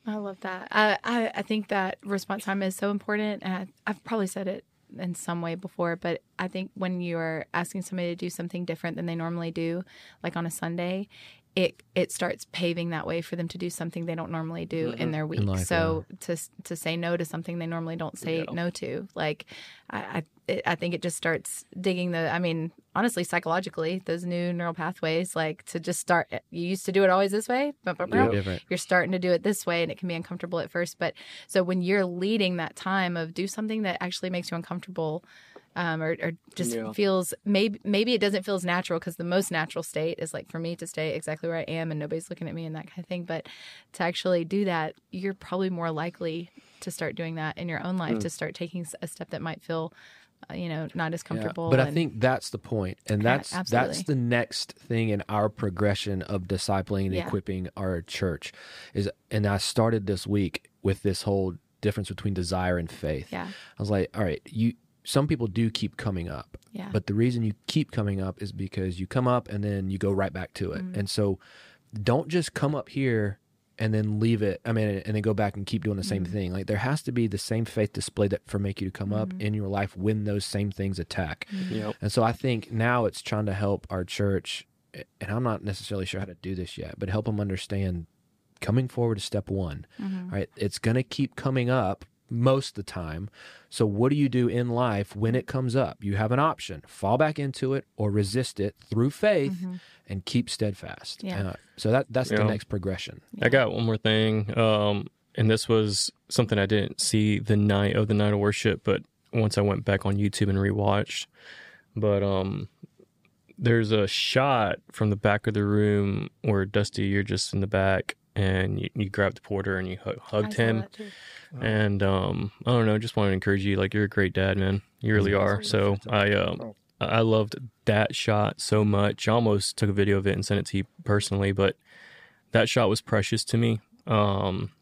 I love that. I, I, I think that response time is so important. And I, I've probably said it in some way before, but I think when you're asking somebody to do something different than they normally do, like on a Sunday, it it starts paving that way for them to do something they don't normally do mm-hmm. in their week. In life, so yeah. to to say no to something they normally don't say yeah. no to, like I I, it, I think it just starts digging the. I mean, honestly, psychologically, those new neural pathways, like to just start. You used to do it always this way, but yeah. you're starting to do it this way, and it can be uncomfortable at first. But so when you're leading that time of do something that actually makes you uncomfortable. Um, or, or just yeah. feels maybe maybe it doesn't feel as natural because the most natural state is like for me to stay exactly where I am and nobody's looking at me and that kind of thing. But to actually do that, you're probably more likely to start doing that in your own life, mm. to start taking a step that might feel, uh, you know, not as comfortable. Yeah. But and, I think that's the point, and that's yeah, that's the next thing in our progression of discipling and yeah. equipping our church is. And I started this week with this whole difference between desire and faith. Yeah, I was like, all right, you. Some people do keep coming up, yeah. but the reason you keep coming up is because you come up and then you go right back to it. Mm-hmm. And so don't just come up here and then leave it. I mean, and then go back and keep doing the same mm-hmm. thing. Like there has to be the same faith display that for make you to come mm-hmm. up in your life when those same things attack. Mm-hmm. Yep. And so I think now it's trying to help our church, and I'm not necessarily sure how to do this yet, but help them understand coming forward is step one, mm-hmm. right? It's going to keep coming up most of the time. So what do you do in life when it comes up? You have an option: fall back into it or resist it through faith mm-hmm. and keep steadfast. Yeah. Uh, so that that's yeah. the next progression. I got one more thing, um, and this was something I didn't see the night of the night of worship, but once I went back on YouTube and rewatched. But um, there's a shot from the back of the room where Dusty, you're just in the back, and you, you grabbed Porter and you hu- hugged him. And um, I don't know, just want to encourage you. Like, you're a great dad, man. You really are. So I um, I loved that shot so much. I almost took a video of it and sent it to you personally, but that shot was precious to me. Um,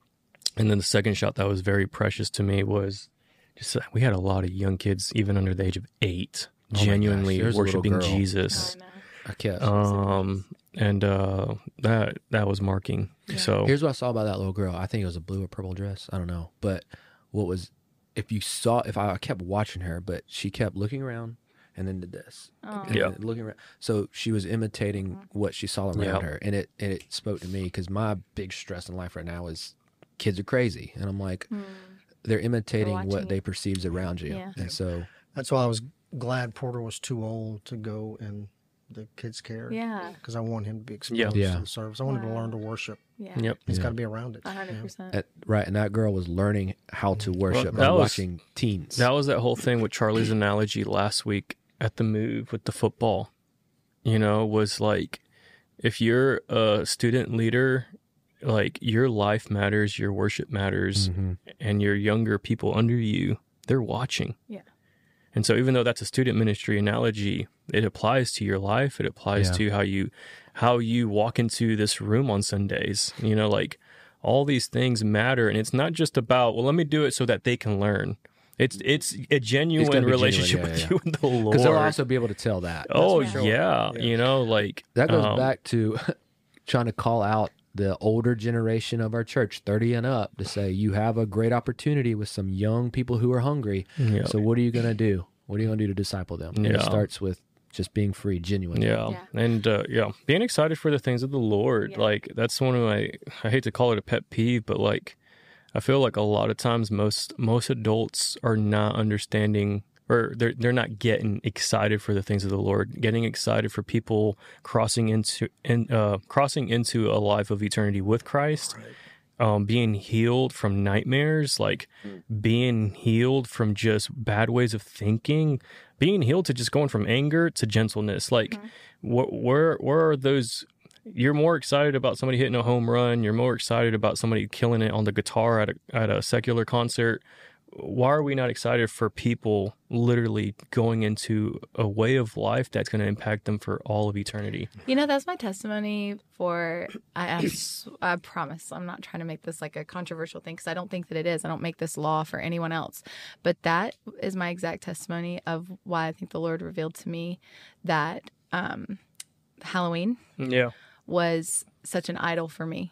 and then the second shot that was very precious to me was just we had a lot of young kids, even under the age of eight, oh genuinely worshiping Jesus. Oh, I guess. Um, and uh, that that was marking. Yeah. So here's what I saw about that little girl. I think it was a blue or purple dress. I don't know. But what was, if you saw, if I, I kept watching her, but she kept looking around and then did this. Oh. And Yeah. then looking around. So she was imitating what she saw around Yeah. her. And it, and it spoke to me because my big stress in life right now is kids are crazy. And I'm like, Mm. they're imitating watching what it. they perceive is around you. Yeah. And so That's why I was glad Porter was too old to go in the kids' care. Yeah. Because I want him to be exposed Yeah. Yeah. to the service. I want him to Wow. learn to worship. Yeah. Yep. He's Yeah. got to be around it. A hundred you know? percent. at, right. And that girl was learning how to worship that by was- watching teens. that was that whole thing with Charlie's analogy last week at the move with the football. You know, was like, if you're a student leader, like your life matters, your worship matters, Mhm. and your younger people under you, they're watching. Yeah. And so even though that's a student ministry analogy, it applies to your life. It applies Yeah. to how you how you walk into this room on Sundays. You know, like all these things matter. And it's not just about, well, let me do it so that they can learn. It's it's a genuine gonna be relationship genuine, yeah, with you and the Lord. Because they'll also be able to tell that. oh, for sure. yeah. Yeah. You know, like That goes um, back to trying to call out the older generation of our church, thirty and up, to say you have a great opportunity with some young people who are hungry. Yeah. So what are you going to do? What are you going to do to disciple them? And it Yeah. starts with just being free, genuine. Yeah. Yeah. And uh, yeah, being excited for the things of the Lord. Yeah. Like that's one of my, I hate to call it a pet peeve, but like, I feel like a lot of times most, most adults are not understanding or they're, they're not getting excited for the things of the Lord, getting excited for people crossing into, in, uh, crossing into a life of eternity with Christ. Um, being healed from nightmares, like being healed from just bad ways of thinking, being healed to just going from anger to gentleness. Like, wh- where where are those? You're more excited about somebody hitting a home run. You're more excited about somebody killing it on the guitar at a at a secular concert. Why are we not excited for people literally going into a way of life that's going to impact them for all of eternity? You know, that's my testimony for, I, I, s- I promise, I'm not trying to make this like a controversial thing because I don't think that it is. I don't make this law for anyone else. But that is my exact testimony of why I think the Lord revealed to me that um, Halloween Yeah. was such an idol for me.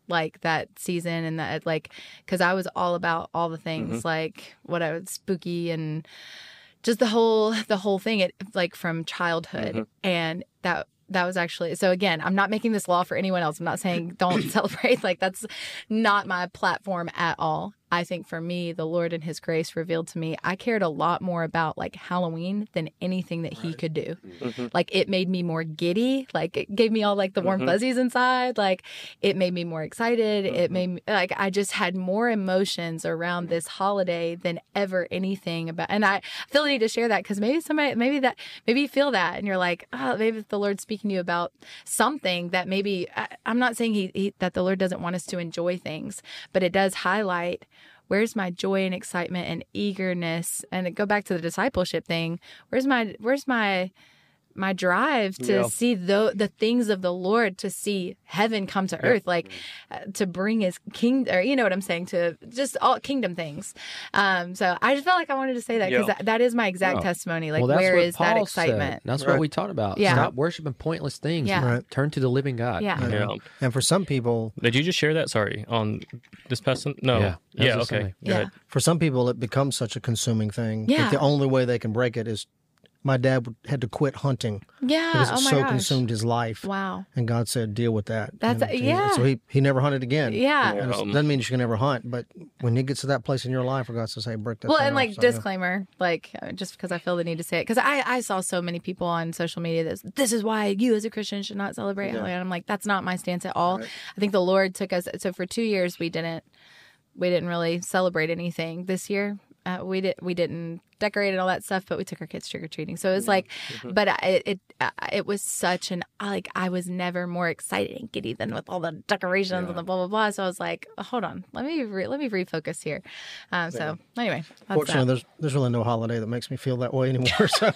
like that season and that like because I was all about all the things Mm-hmm. like what I was spooky and just the whole the whole thing it like from childhood Mm-hmm. and that that was actually so again I'm not making this law for anyone else. I'm not saying don't celebrate, like that's not my platform at all. I think for me, the Lord and his grace revealed to me, I cared a lot more about like Halloween than anything that he could do. Mm-hmm. Like it made me more giddy. Like it gave me all like the warm Mhm. fuzzies inside. Like it made me more excited. It Mhm. made me like I just had more emotions around this holiday than ever anything about. And I feel the need to share that because maybe somebody, maybe that, maybe you feel that and you're like, oh, maybe the Lord's speaking to you about something that maybe I, I'm not saying he, he that the Lord doesn't want us to enjoy things, but it does highlight. Where's my joy and excitement and eagerness? And go back to the discipleship thing. Where's my where's my my drive to Yeah. see the the things of the Lord, to see heaven come to earth, like uh, to bring His king, or you know what I'm saying, to just all kingdom things. Um, so I just felt like I wanted to say that because Yeah. that, that is my exact Oh. testimony. Like, well, that's where what is that Paul excitement? said. That's Right. what we taught about. Yeah. Stop worshiping pointless things. Yeah. Right. Turn to the living God. Yeah. you know? Yeah. And for some people, Did you just share that? Sorry, on this past Sun- No. Yeah, that was Yeah. this Okay. Sunday. Go Yeah. ahead. for some people, it becomes such a consuming thing Yeah. that the only way they can break it is. My dad would- had to quit hunting Yeah. because it Oh my so gosh. consumed his life. Wow. And God said, deal with that. That's- And yeah. So he, he never hunted again. Yeah. And it Um, doesn't mean you should never hunt, but when you get to that place in your life where God says, hey, break that Well, thing and off, like so, yeah. disclaimer, like uh, just because I feel the need to say it, because I, I saw so many people on social media that this is why you as a Christian should not celebrate Halloween. And I'm like, that's not my stance at all. Right. I think the Lord took us. So for two years, we didn't we didn't really celebrate anything. This year, uh, we did we didn't decorate and all that stuff, but we took our kids trick or treating. So it was like, but I, it it uh, it was such an like I was never more excited and giddy than with all the decorations and the blah blah blah. So I was like, hold on, let me re- let me refocus here. Um, so anyway, that's Fortunately, that. there's there's really no holiday that makes me feel that way anymore. So.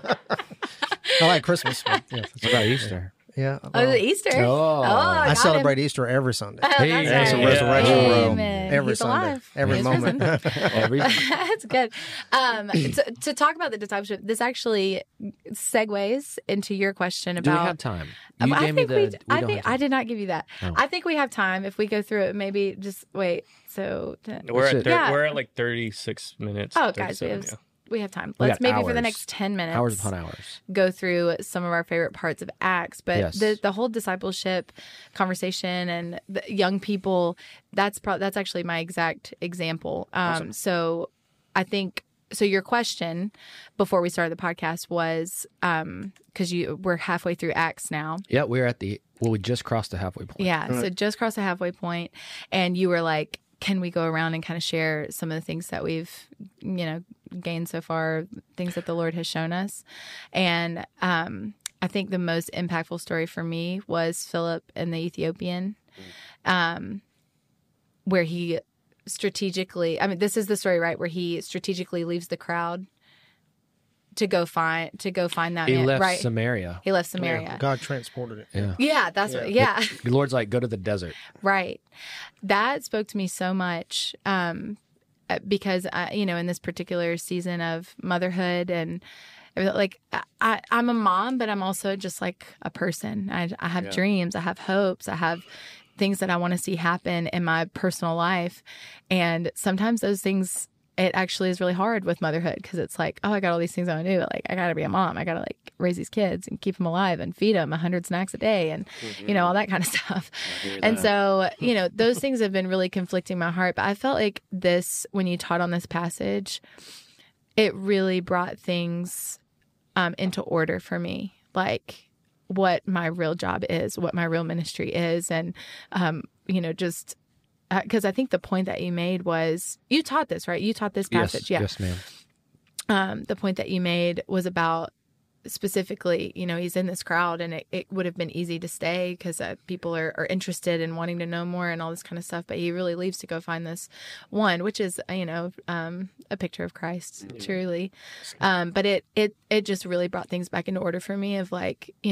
I like Christmas. But yeah, that's- What about Easter? yeah. Oh, well, is it Easter? Oh. I I got celebrate him. Easter every Sunday. Oh, that's Hey, right. It's a Yeah. resurrection row Amen. every He's Sunday, alive. every He's moment. risen. Every That's good. Um, to, to talk about the discipleship, this actually segues into your question Do we about. have time? Um, You I gave me think the. we. we I don't think have time. I did not give you that. Oh. I think we have time if we go through it. Maybe just wait. So. to- We're That's at it. thir- Yeah. we're at like thirty-six minutes. Oh, guys, we thirty-seven, have yeah. we have time. We Let's got maybe for the hours. next ten minutes. Hours upon hours. Go through some of our favorite parts of Acts, but Yes. the the whole discipleship conversation and the young people, that's pro- that's actually my exact example. Um, so I think so. Your question before we started the podcast was um, because you we're halfway through Acts now. Yeah, we're at the. Well, we just crossed the halfway point. Yeah, so just crossed the halfway point, and you were like, "Can we go around and kind of share some of the things that we've, you know, gained so far, things that the Lord has shown us?" And um, I think the most impactful story for me was Philip and the Ethiopian, um, where he strategically. I mean, this is the story, right? Where he strategically leaves the crowd to go find to go find that He man, left right? Samaria. He left Samaria. God transported it. Yeah. Yeah, that's what. Yeah. The Lord's like, go to the desert. Right. That spoke to me so much um, uh, because, I, you know, in this particular season of motherhood and everything, like I, I'm a mom, but I'm also just like a person. I, I have dreams. I have hopes. I have things that I want to see happen in my personal life. And sometimes those things, it actually is really hard with motherhood because it's like, oh, I got all these things I want to do. Like, I got to be a mom. I got to like raise these kids and keep them alive and feed them a hundred snacks a day and, you know, all that kind of stuff. And so, you know, those things have been really conflicting my heart. But I felt like this, when you taught on this passage, it really brought things um, into order for me. Like, what my real job is, what my real ministry is. And, um, you know, just because uh, I think the point that you made was, you taught this, right? You taught this passage. Yes, Yeah. yes, ma'am. Um, the point that you made was about specifically, you know, he's in this crowd and it, it would have been easy to stay because uh, people are, are interested in wanting to know more and all this kind of stuff. But he really leaves to go find this one, which is, you know, um, a picture of Christ, truly. Um, but it, it, it just really brought things back into order for me of like, you know,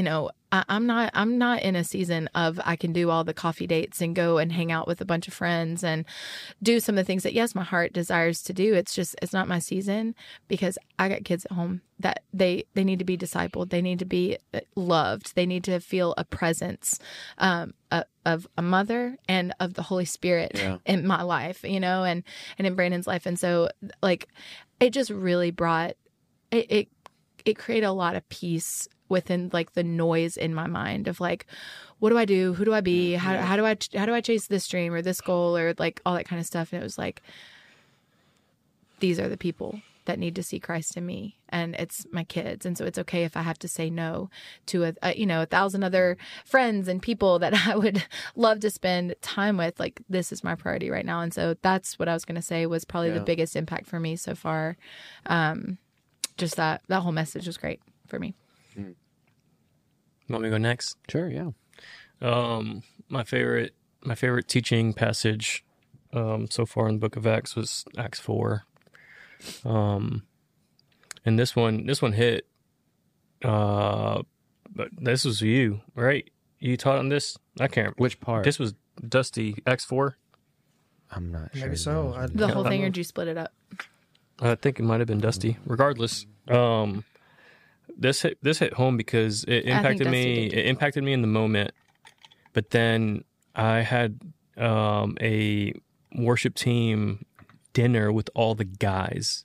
I, I'm not I'm not in a season of I can do all the coffee dates and go and hang out with a bunch of friends and do some of the things that, yes, my heart desires to do. It's just, it's not my season because I got kids at home that they, they need to be discipled. They need to be loved. They need to feel a presence um, a, of a mother and of the Holy Spirit Yeah. in my life, you know, and, and in Brandon's life. And so like, it just really brought, it, it, it created a lot of peace within like the noise in my mind of like, what do I do? Who do I be? How, how do I, how do I chase this dream or this goal or like all that kind of stuff? And it was like, these are the people that need to see Christ in me, and it's my kids. And so it's okay if I have to say no to a, a you know, a thousand other friends and people that I would love to spend time with. Like, this is my priority right now. And so that's what I was going to say was probably Yeah. the biggest impact for me so far. Um, just that, that whole message was great for me. Want me to go next? Sure, yeah. Um, my favorite, my favorite teaching passage, um, so far in the Book of Acts was Acts four. Um, and this one, this one hit. Uh, but this was you, right? You taught on this. I can't. Which part? This was Dusty Acts four. I'm not sure. Maybe so. I, The whole I thing, don't or know. did you split it up? I think it might have been Dusty. Regardless, um, this hit this hit home because it impacted Dusty me. did too. It impacted me in the moment, but then I had um, a worship team dinner with all the guys,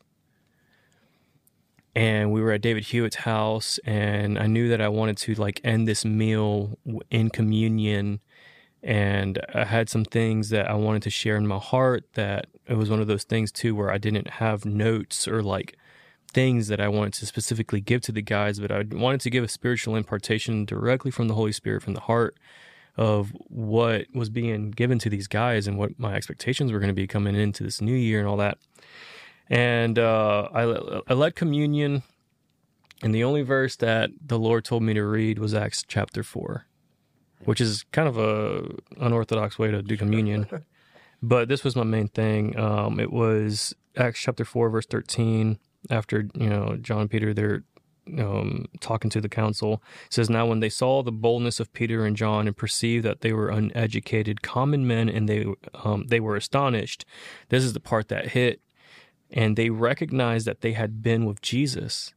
and we were at David Hewitt's house, and I knew that I wanted to like end this meal in communion. And I had some things that I wanted to share in my heart that it was one of those things too where I didn't have notes or like things that I wanted to specifically give to the guys, but I wanted to give a spiritual impartation directly from the Holy Spirit, from the heart of what was being given to these guys and what my expectations were going to be coming into this new year and all that. And uh, I, I led communion, and the only verse that the Lord told me to read was Acts chapter four. Which is kind of a unorthodox way to do communion. But this was my main thing. Um, it was Acts chapter four, verse thirteen. After, you know, John and Peter, they're um, talking to the council. It says, "Now when they saw the boldness of Peter and John and perceived that they were uneducated, common men, and they um, they were astonished." This is the part that hit. And they recognized that they had been with Jesus.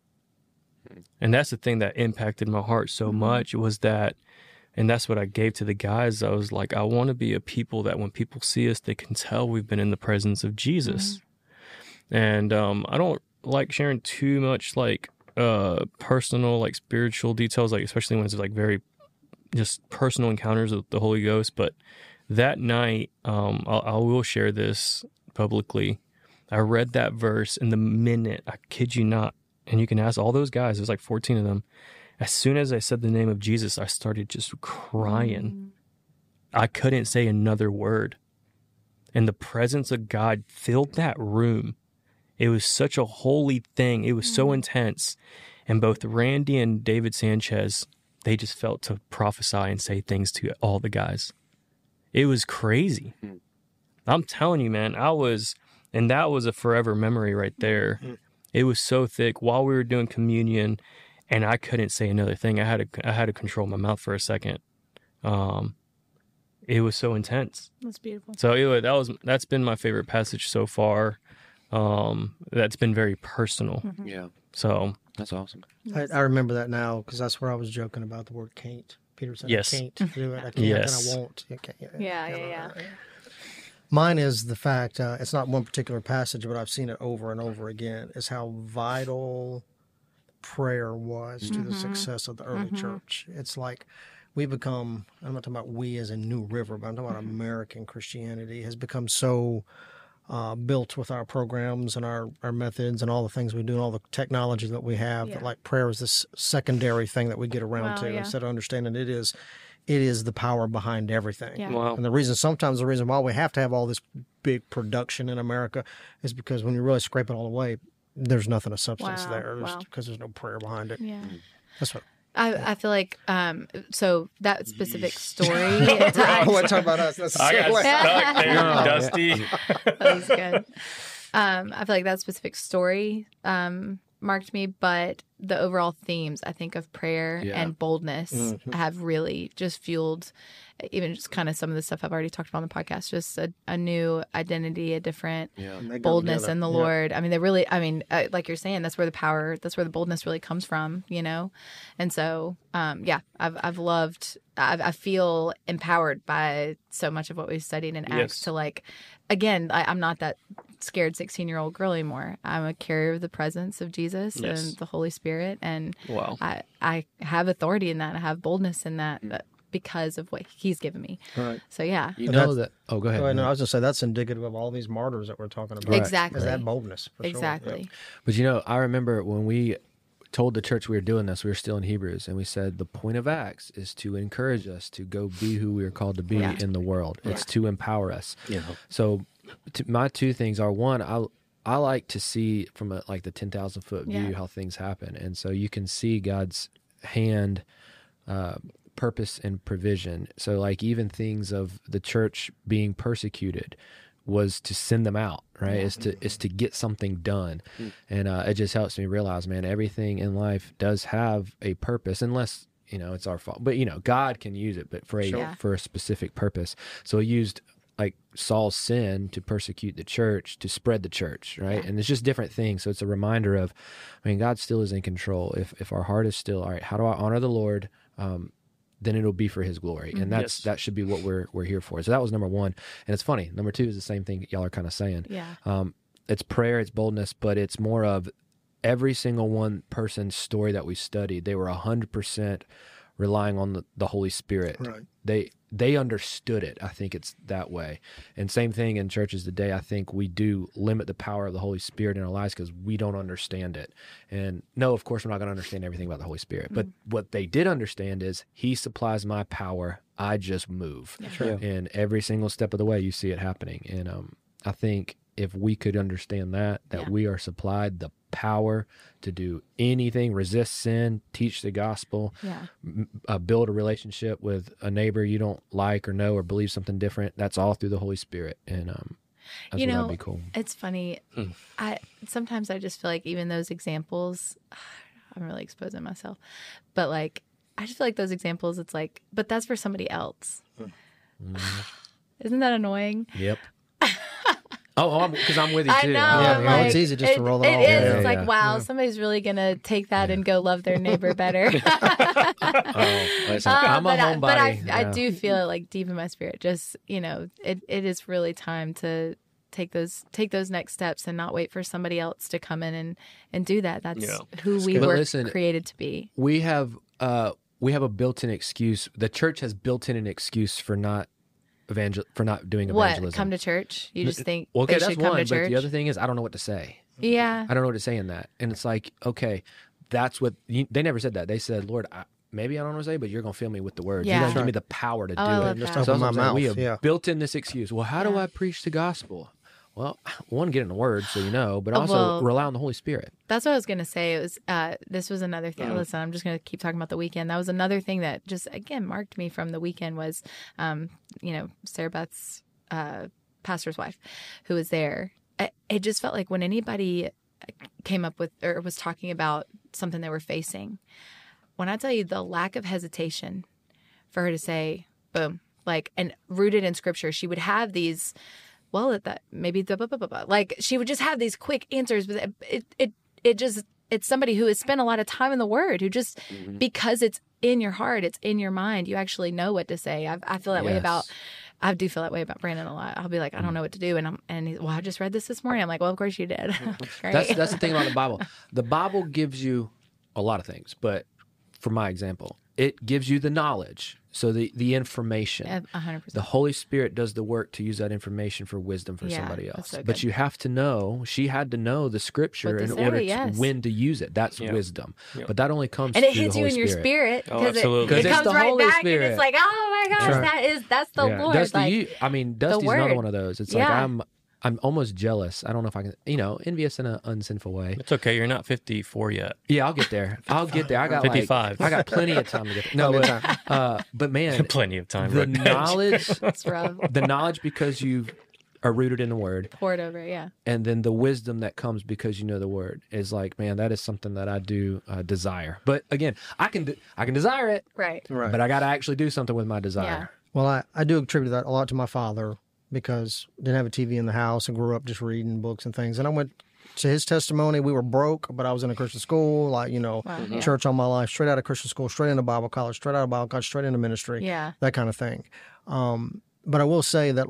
And that's the thing that impacted my heart so much was that, and that's what I gave to the guys. I was like, I want to be a people that when people see us, they can tell we've been in the presence of Jesus. Mm-hmm. And um, I don't like sharing too much like uh, personal, like spiritual details, like especially when it's like very just personal encounters with the Holy Ghost. But that night, um, I'll, I will share this publicly. I read that verse, and the minute, I kid you not, and you can ask all those guys, there's like fourteen of them. As soon as I said the name of Jesus, I started just crying. I couldn't say another word. And the presence of God filled that room. It was such a holy thing. It was so intense. And both Randy and David Sanchez, they just felt to prophesy and say things to all the guys. It was crazy. I'm telling you, man, I was, and that was a forever memory right there. It was so thick while we were doing communion. And I couldn't say another thing. I had to I had to control my mouth for a second. Um, it was so intense. That's beautiful. So anyway, that was that's been my favorite passage so far. Um, that's been very personal. Mm-hmm. Yeah, So that's awesome. I, I remember that now because that's where I was joking about the word can't. Peter said, Yes. I can't do it. I can't Yes. and I won't. I can't, Yeah, yeah, yeah. Mine is the fact, uh, it's not one particular passage, but I've seen it over and over again, is how vital prayer was to the success of the early church. It's like we become, I'm not talking about we as in New River, but I'm talking about American Christianity has become so uh, built with our programs and our, our methods and all the things we do and all the technology that we have, Yeah. that like prayer is this secondary thing that we get around Wow, to yeah. instead of understanding it is it is the power behind everything. Yeah. wow. And the reason, sometimes the reason why we have to have all this big production in America is because when you really scrape it all away, there's nothing of substance Wow, there wow. because there's no prayer behind it. Yeah. That's what. I, I feel like, um, so that specific story. I want to talk about us. That's I got way. stuck there, No, Dusty. That was good. Um, I feel like that specific story um, marked me, but the overall themes, I think, of prayer Yeah. and boldness Mhm. have really just fueled even just kind of some of the stuff I've already talked about on the podcast, just a, a new identity, a different Yeah. And they go boldness together. in the Yeah. Lord. I mean, they really, I mean, uh, like you're saying, that's where the power, that's where the boldness really comes from, you know? And so, um, yeah, I've, I've loved, I've, I feel empowered by so much of what we've studied in Acts Yes. to like, again, I, I'm not that scared sixteen year old girl anymore. I'm a carrier of the presence of Jesus Yes. and the Holy Spirit. And Wow. I, I have authority in that. I have boldness in that, that because of what he's given me. Right. So yeah, You And know that's- that. Oh, go ahead. Go ahead. No, man. I was going to say that's indicative of all these martyrs that we're talking about. exactly. Is that boldness? For sure. Exactly. But you know, I remember when we told the church we were doing this, we were still in Hebrews, and we said the point of Acts is to encourage us to go be who we are called to be Yeah. in the world. It's to empower us. Yeah. So, t my two things are one, I I like to see from a, like the ten thousand foot view Yeah. how things happen, and so you can see God's hand, uh, purpose, and provision. So, like even things of the church being persecuted was to send them out, right? It's to it's to get something done, and uh, it just helps me realize, man, everything in life does have a purpose, unless you know it's our fault. But you know, God can use it, but for a Sure. for a specific purpose. So He used like Saul's sin to persecute the church, to spread the church, right? Yeah. And it's just different things. So it's a reminder of, I mean, God still is in control. If if our heart is still, all right, how do I honor the Lord? Um, then it'll be for His glory, and that's Yes. that should be what we're we're here for. So that was number one, and it's funny. Number two is the same thing y'all are kind of saying. Yeah. Um, it's prayer, it's boldness, but it's more of every single one person's story that we studied. They were a hundred percent relying on the, the Holy Spirit. Right. They they understood it. I think it's that way. And same thing in churches today. I think we do limit the power of the Holy Spirit in our lives because we don't understand it. And no, of course, we're not going to understand everything about the Holy Spirit. But what they did understand is He supplies my power. I just move. Sure. And every single step of the way, you see it happening. And um, I think if we could understand that, that Yeah. we are supplied the power to do anything, resist sin, teach the gospel, Yeah. m- uh, build a relationship with a neighbor you don't like or know or believe something different. That's all through the Holy Spirit. And um, that's You what know, would be cool. It's funny. I sometimes I just feel like even those examples, I'm really exposing myself, but like I just feel like those examples. It's like, but that's for somebody else. Isn't that annoying? Yep. oh, because I'm, I'm with you I too. know. Yeah, I'm well, like, it's easy just to it- roll it It off. is. Yeah, It's yeah, like, yeah. wow, somebody's really gonna take that and go love their neighbor better. Oh, listen, Uh, I'm a but I, homebody. but I, I Yeah. do feel it like deep in my spirit. Just you know, it, it is really time to take those take those next steps and not wait for somebody else to come in and, and do that. That's Yeah. who we good. But were listen, created to be. we have uh, we have a built-in excuse. The church has built in an excuse for not evangel for not doing evangelism. What? Come to church? You just think well, okay, they that's should come one. to But church? the other thing is, I don't know what to say. Yeah. I don't know what to say in that. And it's like, okay, that's what you, they never said that. They said, Lord, I, maybe I don't know what to say, but you're going to fill me with the words. Yeah. You're going That's to give right. me the power to Oh, do I it. love Just that. So open that's my what I'm saying. mouth. We have Yeah. built in this excuse. Well, how do Yeah. I preach the gospel? Well, one, get in the word so you know, but Oh, also well- rely on the Holy Spirit. That's what I was gonna say. It was uh, this was another thing. Mm. Listen, I'm just gonna keep talking about the weekend. That was another thing that just again marked me from the weekend was, um, you know, Sarah Beth's uh, pastor's wife, who was there. It, it just felt like when anybody came up with or was talking about something they were facing, when I tell you the lack of hesitation for her to say, "Boom," like and rooted in Scripture, she would have these. Well, at that maybe the blah, blah, blah, blah. Like she would just have these quick answers, but it, it it it just it's somebody who has spent a lot of time in the Word, who just because it's in your heart, it's in your mind, you actually know what to say. I, I feel that way Yes. about. I do feel that way about Brandon a lot. I'll be like, I don't know what to do, and I'm and he's, well, I just read this this morning. I'm like, well, of course you did. Great. That's that's the thing about the Bible. The Bible gives you a lot of things, but for my example, it gives you the knowledge, so the the information. A hundred The percent. Holy Spirit does the work to use that information for wisdom for Yeah, somebody that's else. so But good. you have to know, she had to know the scripture What to in say, order yes. to when to use it. That's Yeah. wisdom. Yeah. But that only comes And it through hits the you Holy in your Spirit. spirit Oh, because it, absolutely. 'Cause it it's comes the right Holy back, Spirit. and it's like, oh my gosh, Sure. that is that's the Yeah. Lord. Dusty, like, you, I mean, Dusty's another word. one of those. It's like Yeah. I'm I'm almost jealous. I don't know if I can, you know, envious in an unsinful way. It's okay. You're not fifty-four yet. Yeah, I'll get there. I'll get there. I got fifty-five. Like, I got plenty of time to get there. No, Plenty of but, uh, but man, Plenty of time. the right? knowledge, it's rough. the knowledge because you've are rooted in the Word, Pour it over, yeah. and then the wisdom that comes because you know the Word is like, man, that is something that I do uh, desire. But again, I can de- I can desire it, Right. Right. but I got to actually do something with my desire. Well, I, I do attribute that a lot to my father because I didn't have a T V in the house and grew up just reading books and things. And I went to his testimony. We were broke, but I was in a Christian school, like, you know, Wow, yeah. church all my life, straight out of Christian school, straight into Bible college, straight out of Bible college, straight into ministry, Yeah. that kind of thing. Um, but I will say that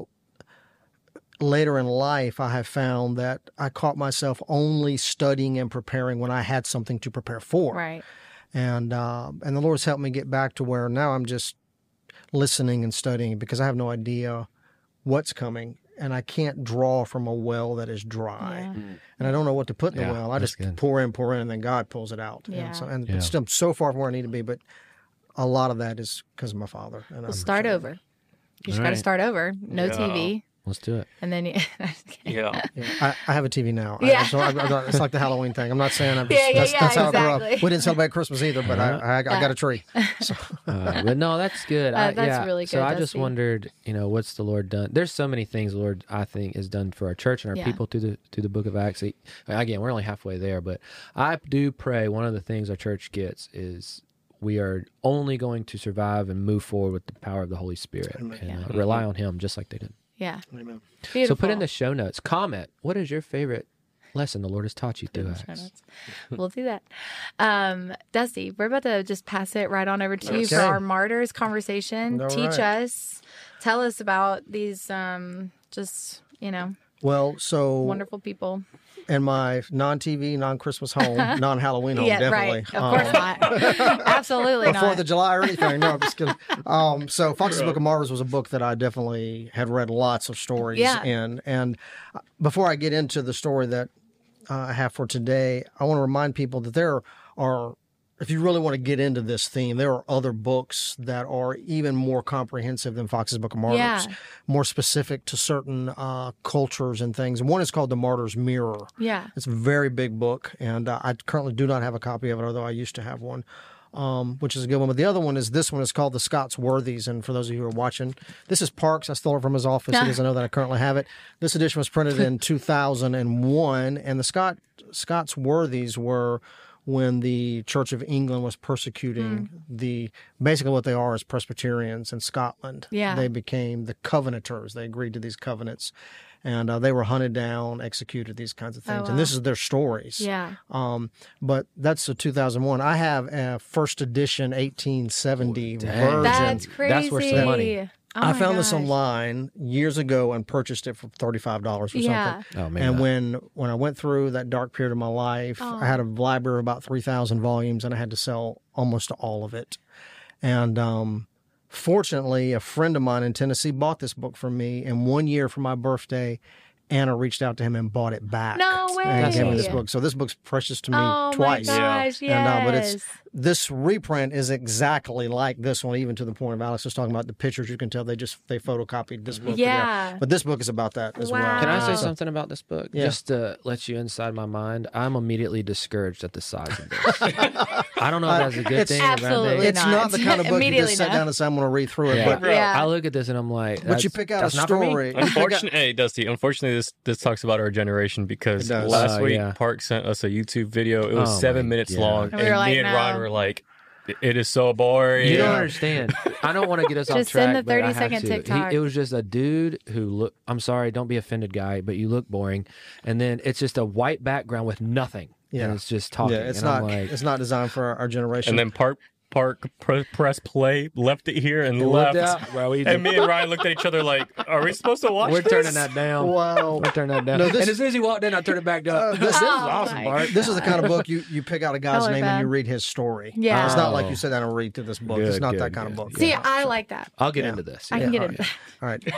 later in life, I have found that I caught myself only studying and preparing when I had something to prepare for. Right. And uh, and the Lord's helped me get back to where now I'm just listening and studying because I have no idea what's coming, and I can't draw from a well that is dry, Yeah. and I don't know what to put in Yeah, the well. I that's just good. pour in, pour in, and then God pulls it out. Yeah. And so, and Yeah. still, I'm so far from where I need to be, but a lot of that is because of my father. And We'll I'm start sorry. over. You just All got to right. start over. No Yeah. T V. Let's do it. And then you. Yeah. Yeah, I, I have a T V now. Yeah. I, so I, I got, it's like the Halloween thing. I'm not saying I'm just, Yeah, yeah, that's, yeah, that's how I grew exactly. up. We didn't celebrate Christmas either, but I, I, I got a tree. So, Uh, but no, that's good. Uh, I, that's yeah. really So good, I just Dusty. wondered, you know, what's the Lord done? There's so many things the Lord, I think, has done for our church and our Yeah. people through the through the Book of Acts. He- Again, we're only halfway there, but I do pray one of the things our church gets is we are only going to survive and move forward with the power of the Holy Spirit and Yeah. uh, rely on Him just like they did. Yeah. amen. Beautiful. So put in the show notes. Comment. What is your favorite lesson the Lord has taught you through Show Acts? notes. We'll do that. Um, Dusty, we're about to just pass it right on over to you for Okay. our martyrs conversation. All Teach right. us, tell us about these, um, just, you know, Well, so wonderful people. in my non-T V, non-Christmas home, non-Halloween home, yeah, definitely. right. Of um, course not. Absolutely or not. Fourth of July or anything. No, I'm just kidding. Um, so Fox's Book of Martyrs was a book that I definitely had read lots of stories Yeah. in. And before I get into the story that uh, I have for today, I want to remind people that there are, if you really want to get into this theme, there are other books that are even more comprehensive than Fox's Book of Martyrs, Yeah. more specific to certain uh, cultures and things. And one is called The Martyr's Mirror. Yeah. It's a very big book, and uh, I currently do not have a copy of it, although I used to have one, um, which is a good one. But the other one is this one is called The Scots Worthies. And for those of you who are watching, this is Parks. I stole it from his office. He doesn't know that I currently have it. This edition was printed in two thousand one, and the Scott Scots Worthies were when the Church of England was persecuting the, basically what they are is Presbyterians in Scotland. Yeah. They became the Covenanters. They agreed to these covenants. And uh, they were hunted down, executed, these kinds of things. wow. And this is their stories. Yeah. Um, but that's a two thousand one. I have a first edition eighteen seventy dang. version. That's crazy. That's worth some money. Oh I my found this gosh. online years ago and purchased it for thirty-five dollars or Yeah. something. Oh man. And that- when, when I went through that dark period of my life, Aw. I had a library of about three thousand volumes, and I had to sell almost all of it. And um, fortunately, a friend of mine in Tennessee bought this book from me, and one year for my birthday, Anna reached out to him and bought it back. No way. And gave me this awesome. book. So this book's precious to me Oh twice. my gosh, yes. And, uh, but it's this reprint is exactly like this one, even to the point of Alex was talking about the pictures. You can tell they just they photocopied this book. Yeah. But this book is about that as Wow. well. Can I say Uh, something about this book? Yeah. Just to let you inside my mind, I'm immediately discouraged at the size of this. I don't know if that's a good It's- thing or a bad Absolutely thing. It's not. not the kind of book you Immediately just sit no. down and say, I'm going to read through it. Yeah. But Yeah. I look at this and I'm like, But you that's- pick out a that's not for me. story. Unfortunately, hey Dusty. Unfortunately, this this talks about our generation because It does. last Uh, week yeah. Park sent us a YouTube video. It was Oh, seven my- minutes yeah. long, And and, we were like, me and no. Ryan were like, "It is so boring." You don't Yeah. understand. I don't want to get us off Just track. send the but I thirty have second to. TikTok. He, it was just a dude who look. I'm sorry, don't be offended, guy, but you look boring. And then it's just a white background with nothing. Yeah. and it's just talking. yeah, it's and not I'm like, it's not designed for our, our generation. And then Park Park pre- press play, left it here, and it left. looked out, bro. We And me and Ryan looked at each other like, "Are we supposed to watch we're this?" turning that down. wow. We're turning that down. No, this- and as soon as he walked in, I turned it back up. Uh, this, this- is Oh, awesome, my Bart. This is the kind of book you, you pick out a guy's Color name bad. and you read his story. Yeah. It's not Oh. like you sit down and read through this book. it's Good, not good, that kind of good, book. good. See, Yeah. I like that. I'll get Yeah. into this. I can Yeah, get all into that. All right.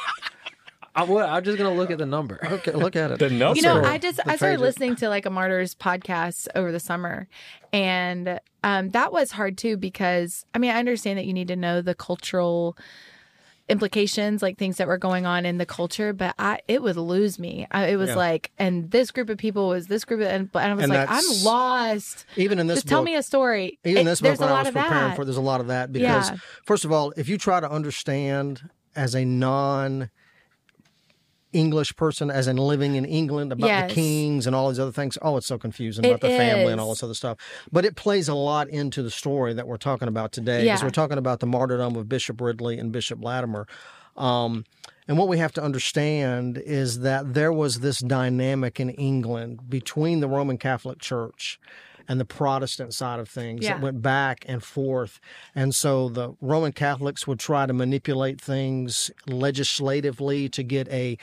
I, what, I'm just gonna look at the number. Okay, look at it. The number. You know, So, I just the I started pages. listening to like a Martyrs podcast over the summer, and um, that was hard too because I mean I understand that you need to know the cultural implications, like things that were going on in the culture, but I it would lose me. I, it was Yeah. like, and this group of people was this group, of, and, and I was And like, I'm that's- lost. Even in this Just book, tell me a story. even in It- this book there's when a I lot was of preparing that. for, there's a lot of that because Yeah. first of all, if you try to understand as a non English person, as in living in England, about Yes. the kings and all these other things. Oh, it's so confusing It about the family and all is. this other stuff. But it plays a lot into the story that we're talking about today, because Yeah. we're talking about the martyrdom of Bishop Ridley and Bishop Latimer. Um, and what we have to understand is that there was this dynamic in England between the Roman Catholic Church and the Protestant side of things Yeah. that went back and forth. And so the Roman Catholics would try to manipulate things legislatively to get a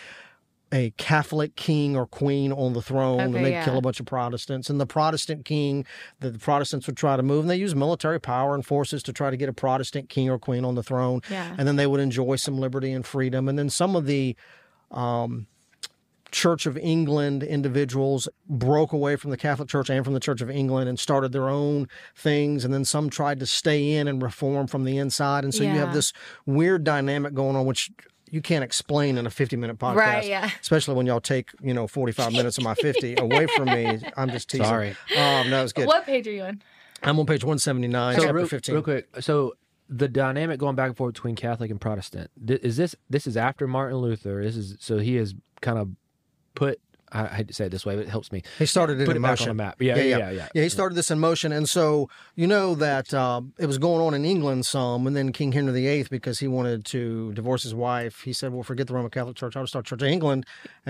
a Catholic king or queen on the throne, Okay, and they'd yeah. kill a bunch of Protestants. And the Protestant king, the, the Protestants would try to move, and they use military power and forces to try to get a Protestant king or queen on the throne. Yeah. And then they would enjoy some liberty and freedom. And then some of the um, Church of England individuals broke away from the Catholic Church and from the Church of England and started their own things. And then some tried to stay in and reform from the inside. And so you Yeah. have this weird dynamic going on, which you can't explain in a fifty minute podcast. Right, yeah. Especially when y'all take, you know, forty-five minutes of my fifty away from me. I'm just teasing. Sorry. Um, no, it's good. What page are you on? I'm on page one seventy-nine, So chapter real, fifteen. real quick, so the dynamic going back and forth between Catholic and Protestant, thi- is this this is after Martin Luther? This is so he has kind of put. I, I hate to say it this way, but it helps me. He started it Put in it back motion. on the map. Yeah, yeah, yeah, yeah. he started this in motion. And so, you know that uh, it was going on in England some, and then King Henry the Eighth, because he wanted to divorce his wife, he said, well, forget the Roman Catholic Church. I'll start Church of England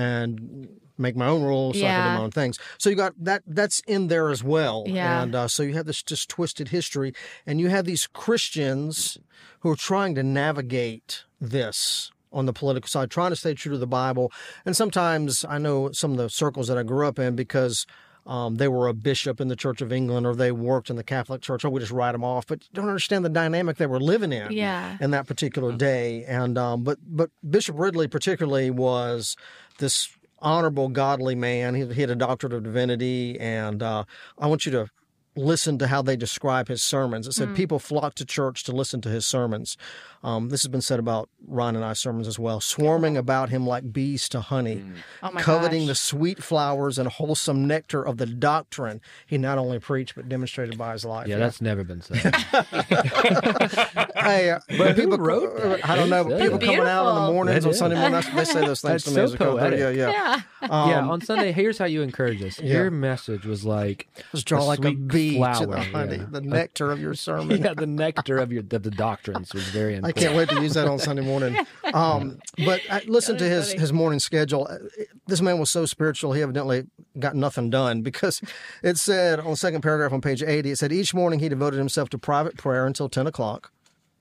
and make my own rules so I can Yeah. do my own things. So you got that, that's in there as well. Yeah. And uh, so you have this just twisted history, and you have these Christians who are trying to navigate this on the political side, trying to stay true to the Bible. And sometimes I know some of the circles that I grew up in, because um, they were a bishop in the Church of England or they worked in the Catholic Church, oh, we just write them off, but you don't understand the dynamic they were living in Yeah. in that particular day. And um, but but Bishop Ridley particularly was this honorable, godly man. He, he had a doctorate of divinity, and uh, I want you to listen to how they describe his sermons. It said people flocked to church to listen to his sermons. Um, this has been said about Ron and I's sermons as well. Swarming about him like bees to honey, Oh my coveting gosh. the sweet flowers and wholesome nectar of the doctrine he not only preached but demonstrated by his life. Yeah, that's never been said. Hey, uh, But who people, wrote that? I don't know. Who But said people that? coming out in the Beautiful. mornings That on is. Sunday morning, that's, they say those things That's to me so as a couple. poetic. Yeah, yeah. Yeah. Um, yeah, on Sunday, here's how you encourage us. Yeah. Your message was like Just draw a like a sweet bee to flower, the honey, yeah. the nectar of your sermon. yeah, the nectar of your of the doctrines was very I important. can't wait to use that on Sunday morning. Um, but I listen to his, his morning schedule. Uh, This man was so spiritual, he evidently got nothing done, because it said on the second paragraph on page eighty, it said each morning he devoted himself to private prayer until ten o'clock.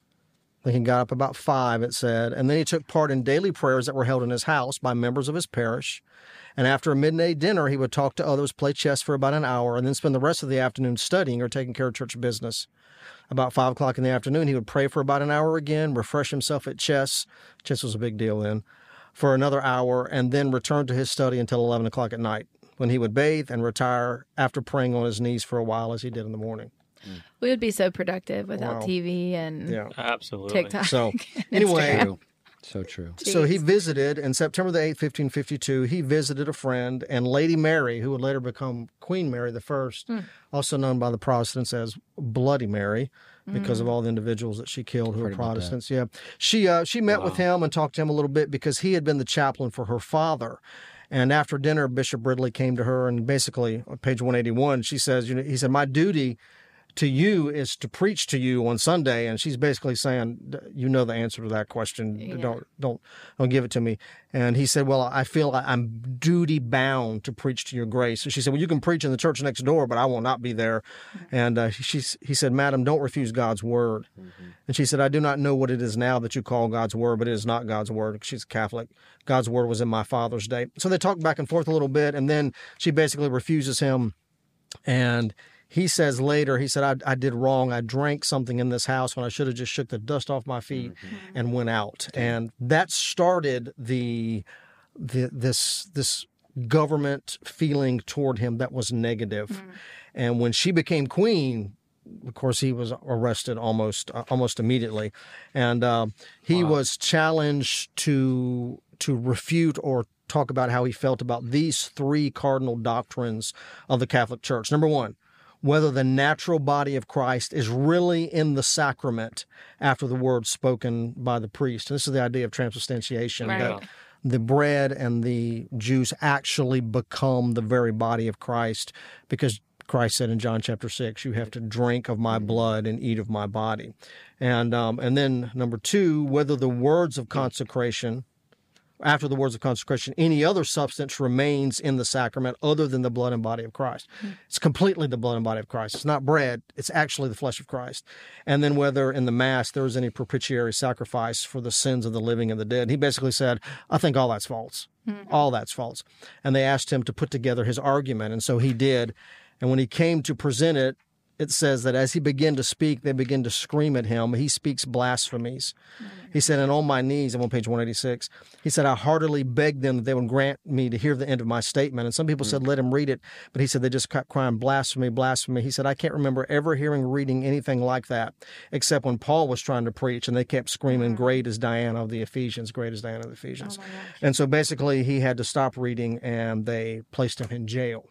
Then he got up about five, it said, and then he took part in daily prayers that were held in his house by members of his parish. And after a midday dinner, he would talk to others, play chess for about an hour, and then spend the rest of the afternoon studying or taking care of church business. About five o'clock in the afternoon, he would pray for about an hour again, refresh himself at chess. Chess was a big deal then. For another hour, and then return to his study until eleven o'clock at night, when he would bathe and retire after praying on his knees for a while, as he did in the morning. We would be so productive without Wow. T V and Yeah. Absolutely. TikTok. So, and anyway, Instagram. True. So true. So he Jeez. visited, in September the eighth, fifteen fifty-two, he visited a friend, and Lady Mary, who would later become Queen Mary the First, Hmm. also known by the Protestants as Bloody Mary, because Hmm. of all the individuals that she killed who Heard were about that. Protestants. Yeah, she uh, she met with him and talked to him a little bit, because he had been the chaplain for her father. And after dinner, Bishop Ridley came to her, and basically, on page one eighty-one, she says, you know, he said, my duty to you is to preach to you on Sunday. And she's basically saying, you know the answer to that question. Yeah. Don't don't don't give it to me. And he said, well, I feel like I'm duty bound to preach to your grace. So she said, well, you can preach in the church next door, but I will not be there. And uh, she, he said, Madam, don't refuse God's word. Mm-hmm. And she said, I do not know what it is now that you call God's word, but it is not God's word. She's a Catholic. God's word was in my father's day. So they talked back and forth a little bit, and then she basically refuses him. And he says later, he said, I, I did wrong. I drank something in this house when I should have just shook the dust off my feet mm-hmm. and went out. And that started the, the this this government feeling toward him that was negative. Mm-hmm. And when she became queen, of course, he was arrested almost uh, almost immediately. And uh, he wow. was challenged to to refute or talk about how he felt about these three cardinal doctrines of the Catholic Church. Number one, whether the natural body of Christ is really in the sacrament after the word spoken by the priest. And this is the idea of transubstantiation. Right. That, the bread and the juice actually become the very body of Christ, because Christ said in John chapter six, you have to drink of my blood and eat of my body. And um, and then number two, whether the words of consecration, after the words of consecration, any other substance remains in the sacrament other than the blood and body of Christ. Mm-hmm. It's completely the blood and body of Christ. It's not bread. It's actually the flesh of Christ. And then whether in the Mass there is any propitiatory sacrifice for the sins of the living and the dead. He basically said, I think all that's false. Mm-hmm. All that's false. And they asked him to put together his argument, and so he did. And when he came to present it, it says that as he began to speak, they began to scream at him. He speaks blasphemies. He said, and on my knees, I'm on page one eighty-six, he said, I heartily begged them that they would grant me to hear the end of my statement. And some people mm-hmm. said, let him read it. But he said, they just kept crying, blasphemy, blasphemy. He said, I can't remember ever hearing, reading anything like that, except when Paul was trying to preach, and they kept screaming, mm-hmm. great is Diana of the Ephesians, great is Diana of the Ephesians. Oh and so basically he had to stop reading, and they placed him in jail.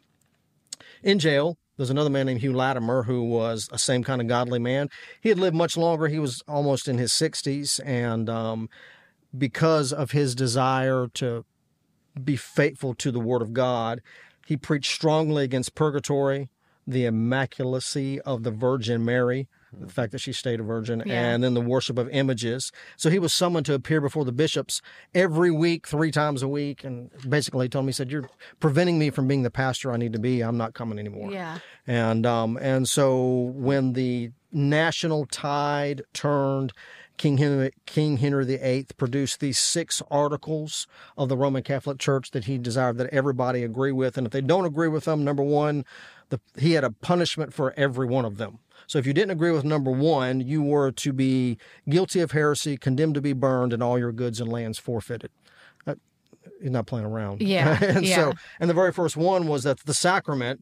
In jail, there's another man named Hugh Latimer who was a same kind of godly man. He had lived much longer. He was almost in his sixties, and um, because of his desire to be faithful to the Word of God, he preached strongly against purgatory, the immaculacy of the Virgin Mary, the fact that she stayed a virgin, yeah. and then the worship of images. So he was summoned to appear before the bishops every week, three times a week, and basically he told me, he said, you're preventing me from being the pastor I need to be. I'm not coming anymore. Yeah. And um, and so when the national tide turned, King Henry, King Henry the Eighth produced these six articles of the Roman Catholic Church that he desired that everybody agree with. And if they don't agree with them, number one, the, he had a punishment for every one of them. So if you didn't agree with number one, you were to be guilty of heresy, condemned to be burned, and all your goods and lands forfeited. Uh, he's not playing around. Yeah. and yeah. so, and the very first one was that the sacrament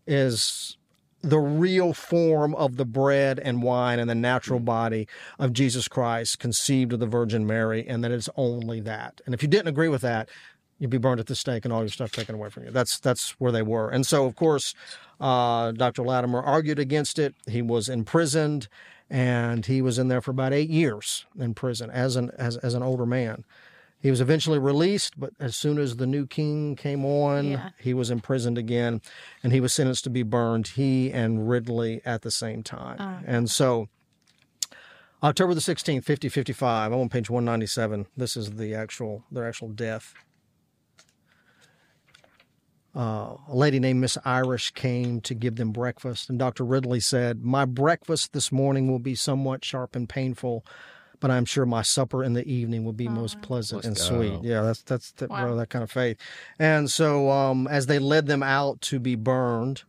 is the real form of the bread and wine and the natural body of Jesus Christ, conceived of the Virgin Mary, and that it's only that. And if you didn't agree with that, you'd be burned at the stake and all your stuff taken away from you. That's that's where they were. And so, of course, uh, Doctor Latimer argued against it. He was imprisoned, and he was in there for about eight years in prison as an as, as an older man. He was eventually released, but as soon as the new king came on, yeah. he was imprisoned again, and he was sentenced to be burned, he and Ridley at the same time. Oh. And so October the sixteenth, fifty fifty-five, I'm on page one ninety-seven. This is the actual their actual death. Uh, a lady named Miss Irish came to give them breakfast, and Doctor Ridley said, my breakfast this morning will be somewhat sharp and painful, but I'm sure my supper in the evening will be oh, most pleasant and go. sweet. Yeah, that's that's that, wow. that kind of faith. And so um, as they led them out to be burned,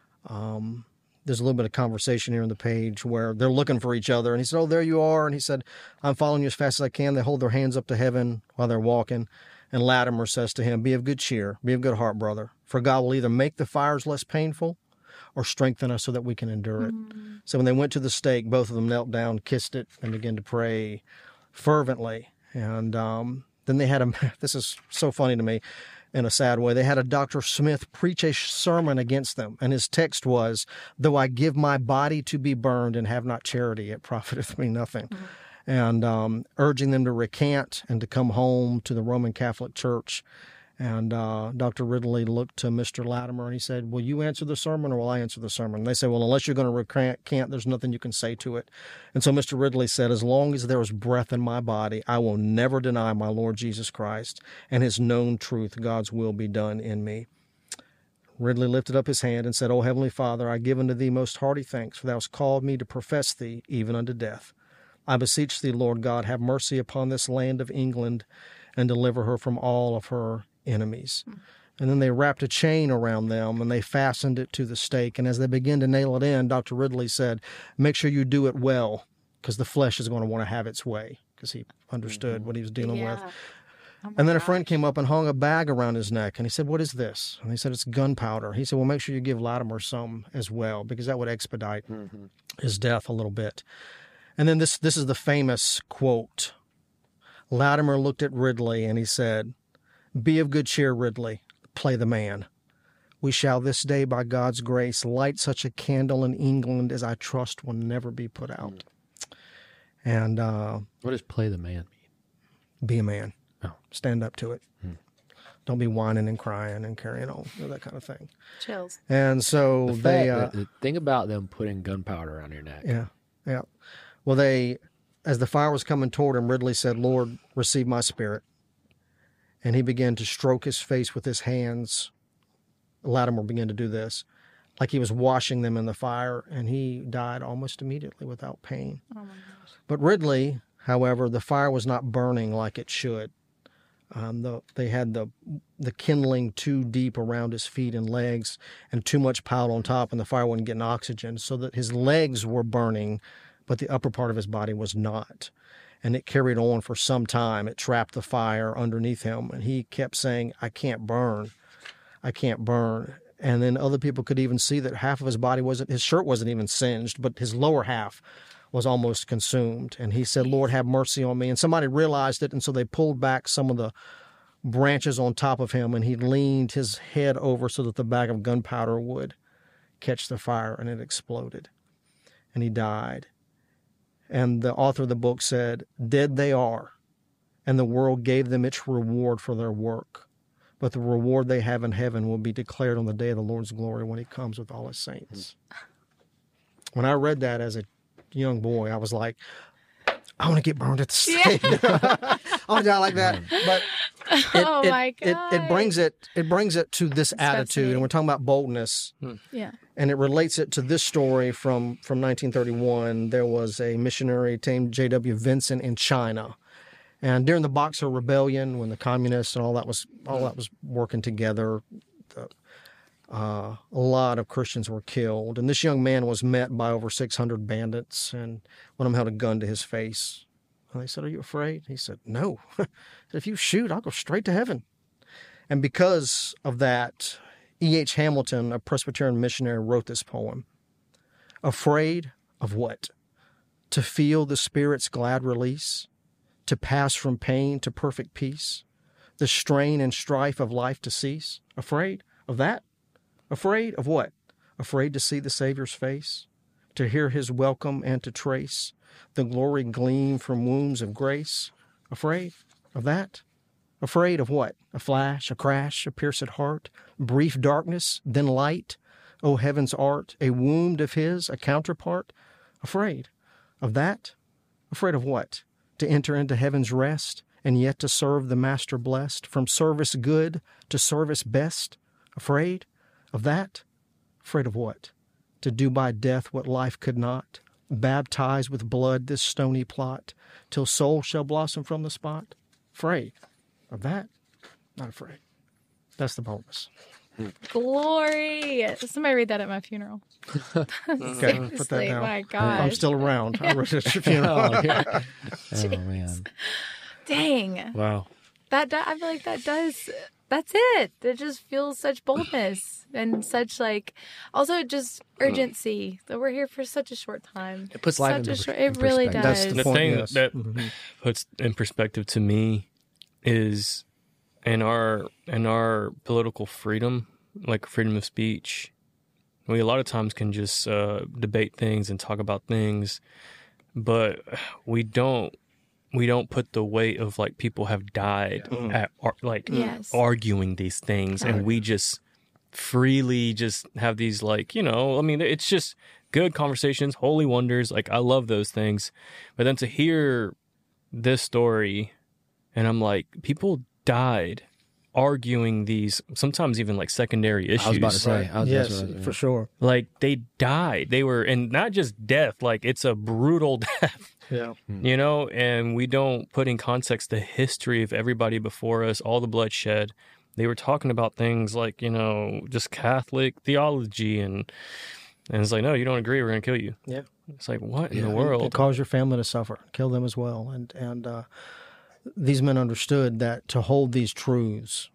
um, there's a little bit of conversation here on the page where they're looking for each other. And he said, oh, there you are. And he said, I'm following you as fast as I can. They hold their hands up to heaven while they're walking. And Latimer says to him, be of good cheer, be of good heart, brother, for God will either make the fires less painful or strengthen us so that we can endure it. Mm-hmm. So when they went to the stake, both of them knelt down, kissed it, and began to pray fervently. And um, then they had a, this is so funny to me in a sad way, they had a Doctor Smith preach a sermon against them. And his text was, though I give my body to be burned and have not charity, it profiteth me nothing. Mm-hmm. And um, urging them to recant and to come home to the Roman Catholic Church. And uh, Doctor Ridley looked to Mister Latimer and he said, will you answer the sermon or will I answer the sermon? And they said, well, unless you're going to recant, there's nothing you can say to it. And so Mister Ridley said, as long as there is breath in my body, I will never deny my Lord Jesus Christ and his known truth, God's will be done in me. Ridley lifted up his hand and said, O Heavenly Father, I give unto thee most hearty thanks, for thou hast called me to profess thee even unto death. I beseech thee, Lord God, have mercy upon this land of England and deliver her from all of her enemies. Mm. And then they wrapped a chain around them and they fastened it to the stake. And as they began to nail it in, Doctor Ridley said, make sure you do it well, because the flesh is going to want to have its way, because he understood mm-hmm. what he was dealing yeah. with. Oh and then a friend came up and hung a bag around his neck, and he said, what is this? And he said, it's gunpowder. He said, well, make sure you give Latimer some as well, because that would expedite mm-hmm. his death a little bit. And then this this is the famous quote. Latimer looked at Ridley and he said, be of good cheer, Ridley, play the man. We shall this day, by God's grace, light such a candle in England as I trust will never be put out. And uh, what does play the man mean? Be a man. Oh. Stand up to it. Don't be whining and crying and carrying on, you know, that kind of thing. Chills. And so The they, fact uh, that- the thing about them putting gunpowder on your neck. yeah, yeah. Well, they, as the fire was coming toward him, Ridley said, "Lord, receive my spirit." And he began to stroke his face with his hands. Latimer began to do this, like he was washing them in the fire, and he died almost immediately without pain. Oh my gosh. But Ridley, however, the fire was not burning like it should. Um, the, they had the the kindling too deep around his feet and legs, and too much piled on top, and the fire wasn't getting oxygen, so that his legs were burning, but the upper part of his body was not. And it carried on for some time. It trapped the fire underneath him, and he kept saying, "I can't burn, I can't burn." And then other people could even see that half of his body wasn't, his shirt wasn't even singed, but his lower half was almost consumed. And he said, "Lord, have mercy on me." And somebody realized it, and so they pulled back some of the branches on top of him, and he leaned his head over so that the bag of gunpowder would catch the fire, and it exploded. And he died. And the author of the book said, "Dead they are, and the world gave them its reward for their work. But the reward they have in heaven will be declared on the day of the Lord's glory when he comes with all his saints." When I read that as a young boy, I was like, I want to get burned at the stake. I want to die like that. But it, Oh it, my it, God. it brings it it brings it to this attitude, fascinating. and we're talking about boldness, Yeah. and it relates it to this story from from nineteen thirty-one. There was a missionary named J W Vincent in China, and during the Boxer Rebellion, when the communists and all that was all that was working together, the, uh, a lot of Christians were killed. And this young man was met by over six hundred bandits, and one of them held a gun to his face. And they said, "Are you afraid?" He said, "No. If you shoot, I'll go straight to heaven." And because of that, E H Hamilton, a Presbyterian missionary, wrote this poem. Afraid of what? To feel the Spirit's glad release, to pass from pain to perfect peace, the strain and strife of life to cease. Afraid of that? Afraid of what? Afraid to see the Savior's face, to hear his welcome and to trace the glory gleam from wombs of grace. Afraid of that? Afraid of what? A flash, a crash, a pierced heart, brief darkness, then light. O heaven's art, a wound of his, a counterpart. Afraid of that? Afraid of what? To enter into heaven's rest, and yet to serve the Master blessed, from service good to service best. Afraid of that? Afraid of what? To do by death what life could not, baptize with blood this stony plot, till soul shall blossom from the spot. Afraid of that? Not afraid. That's the bonus. Glory. Somebody read that at my funeral. Okay, put that Seriously, down. my gosh. I'm still around. I wrote it at your funeral. Oh, yeah. Oh, man. Dang. Wow. That do- I feel like that does. That's it. It just feels such boldness and such like also just urgency that we're here for such a short time. It puts life Such into a pers- short- in it really perspective. That's does. the The point, thing yes. that Mhm. puts in perspective to me is in our in our political freedom, like freedom of speech, we a lot of times can just uh, debate things and talk about things, but we don't we don't put the weight of like people have died at ar- like Yes. arguing these things, and we just freely just have these like you know I mean it's just good conversations, holy wonders. Like I love those things, but then to hear this story, and I'm like, people died arguing these sometimes even like secondary issues. I was about to say. I was, that's Yes, what I was- for sure. Like they died. They were, and not just death. Like it's a brutal death. Yeah. You know, and we don't put in context the history of everybody before us, all the bloodshed. They were talking about things like, you know, just Catholic theology, and and it's like, no, you don't agree, we're gonna kill you. Yeah. It's like, what in the It world? cause your family to suffer, kill them as well. And and uh, these men understood that to hold these truths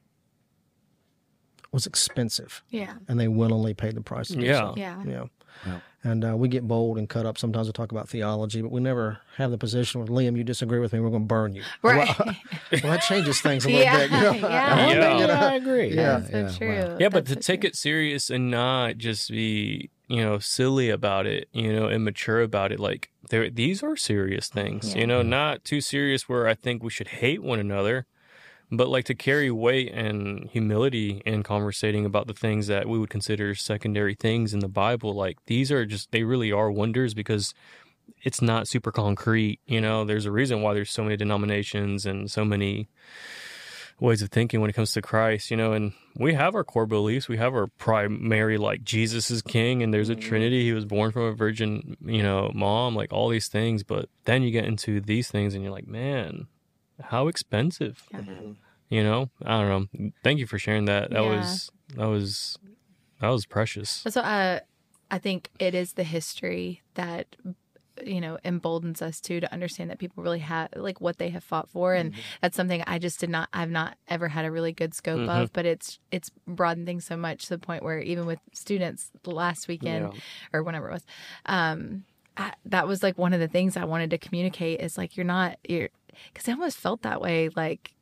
was expensive, Yeah. and they willingly paid the price to do Yeah. so. Yeah. Yeah. Yeah. And uh, we get bold and cut up. Sometimes we talk about theology, but we never have the position where, Liam, you disagree with me, we're going to burn you. Right. Well, well, that changes things a little Yeah, bit. You know? yeah. Yeah. You know? I agree. Yeah. That's so true. wow. Yeah, but That's to so take true. it serious and not just be, you know, silly about it, you know, immature about it. Like, there, these are serious things, Yeah. you know, not too serious where I think we should hate one another, But like to carry weight and humility in conversating about the things that we would consider secondary things in the Bible, like these are just, they really are wonders because it's not super concrete. You know, there's a reason why there's so many denominations and so many ways of thinking when it comes to Christ, you know, and we have our core beliefs. We have our primary, like Jesus is king and there's a Trinity. He was born from a virgin, you know, mom, like all these things. But then you get into these things and you're like, man, how expensive, Yeah. you know? I don't know. Thank you for sharing that. That Yeah. was, that was, that was precious. So uh, I think it is the history that, you know, emboldens us too to understand that people really have like what they have fought for, and that's something I just did not. I've not ever had a really good scope Mhm. of, but it's it's broadened things so much to the point where even with students last weekend Yeah. or whenever it was, um, I, that was like one of the things I wanted to communicate is like you're not you're because I almost felt that way like.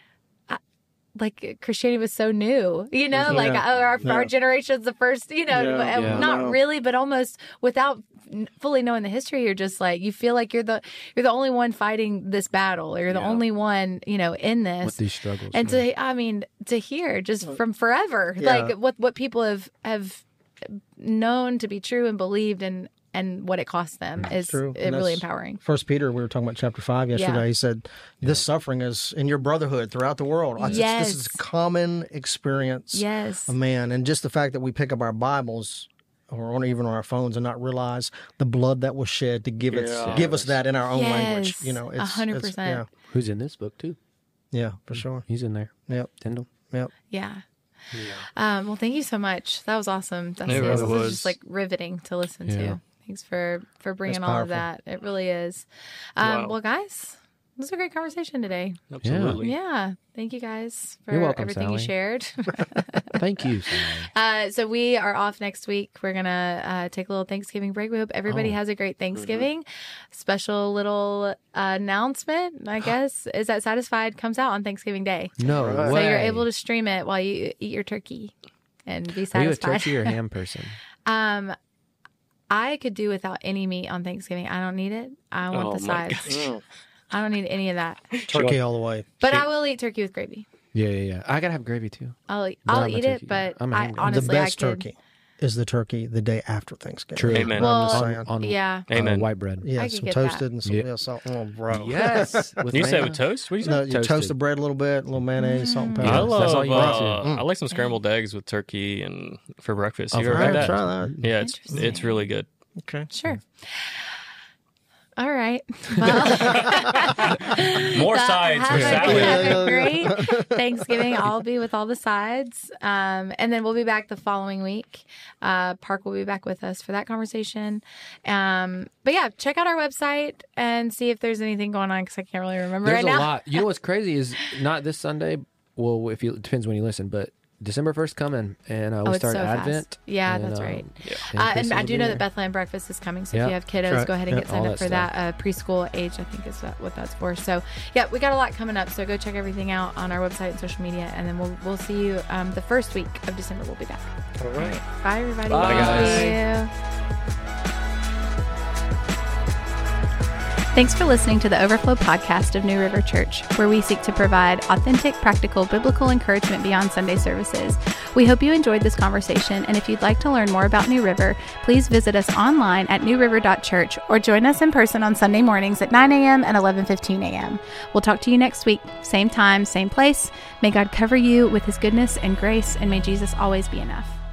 Like Christianity was so new, you know, like Yeah. our, Yeah. our generation's the first, you know, Yeah. but Yeah. not No. really, but almost without n- fully knowing the history. You're just like, you feel like you're the, you're the only one fighting this battle, or you're the Yeah. only one, you know, in this. with these struggles. And yeah. to, I mean, to hear just from forever, Yeah. like what, what people have, have known to be true and believed, and, and what it costs them is True. it And really that's- empowering. First Peter, we were talking about chapter five yesterday. Yeah. He said, "This suffering is in your brotherhood throughout the world. It's- Yes. This is a common experience Yes. of man." And just the fact that we pick up our Bibles or on, even on our phones and not realize the blood that was shed to give it, Yes. give us that in our own language. Yes. You know, A it's hundred it's- percent. Who's in this book too? Yeah, yeah, for sure. He's in there. Yep, Tyndall. yep. Yeah. Um, well, thank you so much. That was awesome. That's It it really was was. just like riveting to listen Yeah. to. Thanks for for bringing That's all of powerful. that. It really is. Um, Wow. Well, guys, this was a great conversation today. Absolutely. Yeah, thank you guys for You're welcome, everything Sally. you shared. Thank you, Sally. uh, so we are off next week. We're gonna uh, take a little Thanksgiving break. We hope everybody Oh. has a great Thanksgiving. Special little uh, announcement, I guess, is that Satisfied comes out on Thanksgiving Day. No Right. So way. you're able to stream it while you eat your turkey and be Are you a satisfied. turkey or ham person? um, I could do without any meat on Thanksgiving. I don't need it. I want Oh the my sides. gosh. I don't need any of that. Turkey all the way. But She- I will eat turkey with gravy. Yeah, yeah, yeah. I gotta have gravy too. I'll eat, But I'll I'm a eat turkey it, guy. but I'm a I ham guy. honestly the best I could. turkey is the turkey the day after Thanksgiving. True. Amen. Well, I'm just on, saying. on Yeah. uh, Amen. white bread. Yeah, I could some get that. toasted and some Yeah. yeah, salt. Oh, bro. Yes. With You said mayonnaise. with toast? What did you No, say? you Toasted. toast the bread a little bit, a little mayonnaise, salt and Yeah, pepper. I that's love. all you want uh, to. Mm. I like some scrambled eggs with turkey and for breakfast. Oh, You for ever had Alright, that? try that. Yeah, it's Interesting. it's really good. Okay. Sure. All right. Well, More Well, sides for have a- salad. Have a great Thanksgiving. I'll be with all the sides. Um, and then we'll be back the following week. Uh, Park will be back with us for that conversation. Um, but yeah, check out our website and see if there's anything going on because I can't really remember There's right a now. lot. You know what's crazy is not this Sunday. Well, if you it depends when you listen, but December first coming, and uh, we Oh, it's start so Advent. fast. Yeah, and, that's um, right. Yeah. Uh, Chris and I will do be know there. that Bethlehem Breakfast is coming. So Yeah. if you have kiddos, Right. go ahead and Yeah. get signed All up that for that. Uh, preschool age, I think is that, what that's for. So yeah, we got a lot coming up. So go check everything out on our website and social media. And then we'll, we'll see you um, the first week of December. We'll be back. All right. Bye, everybody. Bye, Thank guys. you. Thanks for listening to the Overflow podcast of New River Church, where we seek to provide authentic, practical, biblical encouragement beyond Sunday services. We hope you enjoyed this conversation, and if you'd like to learn more about New River, please visit us online at new river dot church or join us in person on Sunday mornings at nine a.m. and eleven fifteen a.m. We'll talk to you next week, same time, same place. May God cover you with his goodness and grace, and may Jesus always be enough.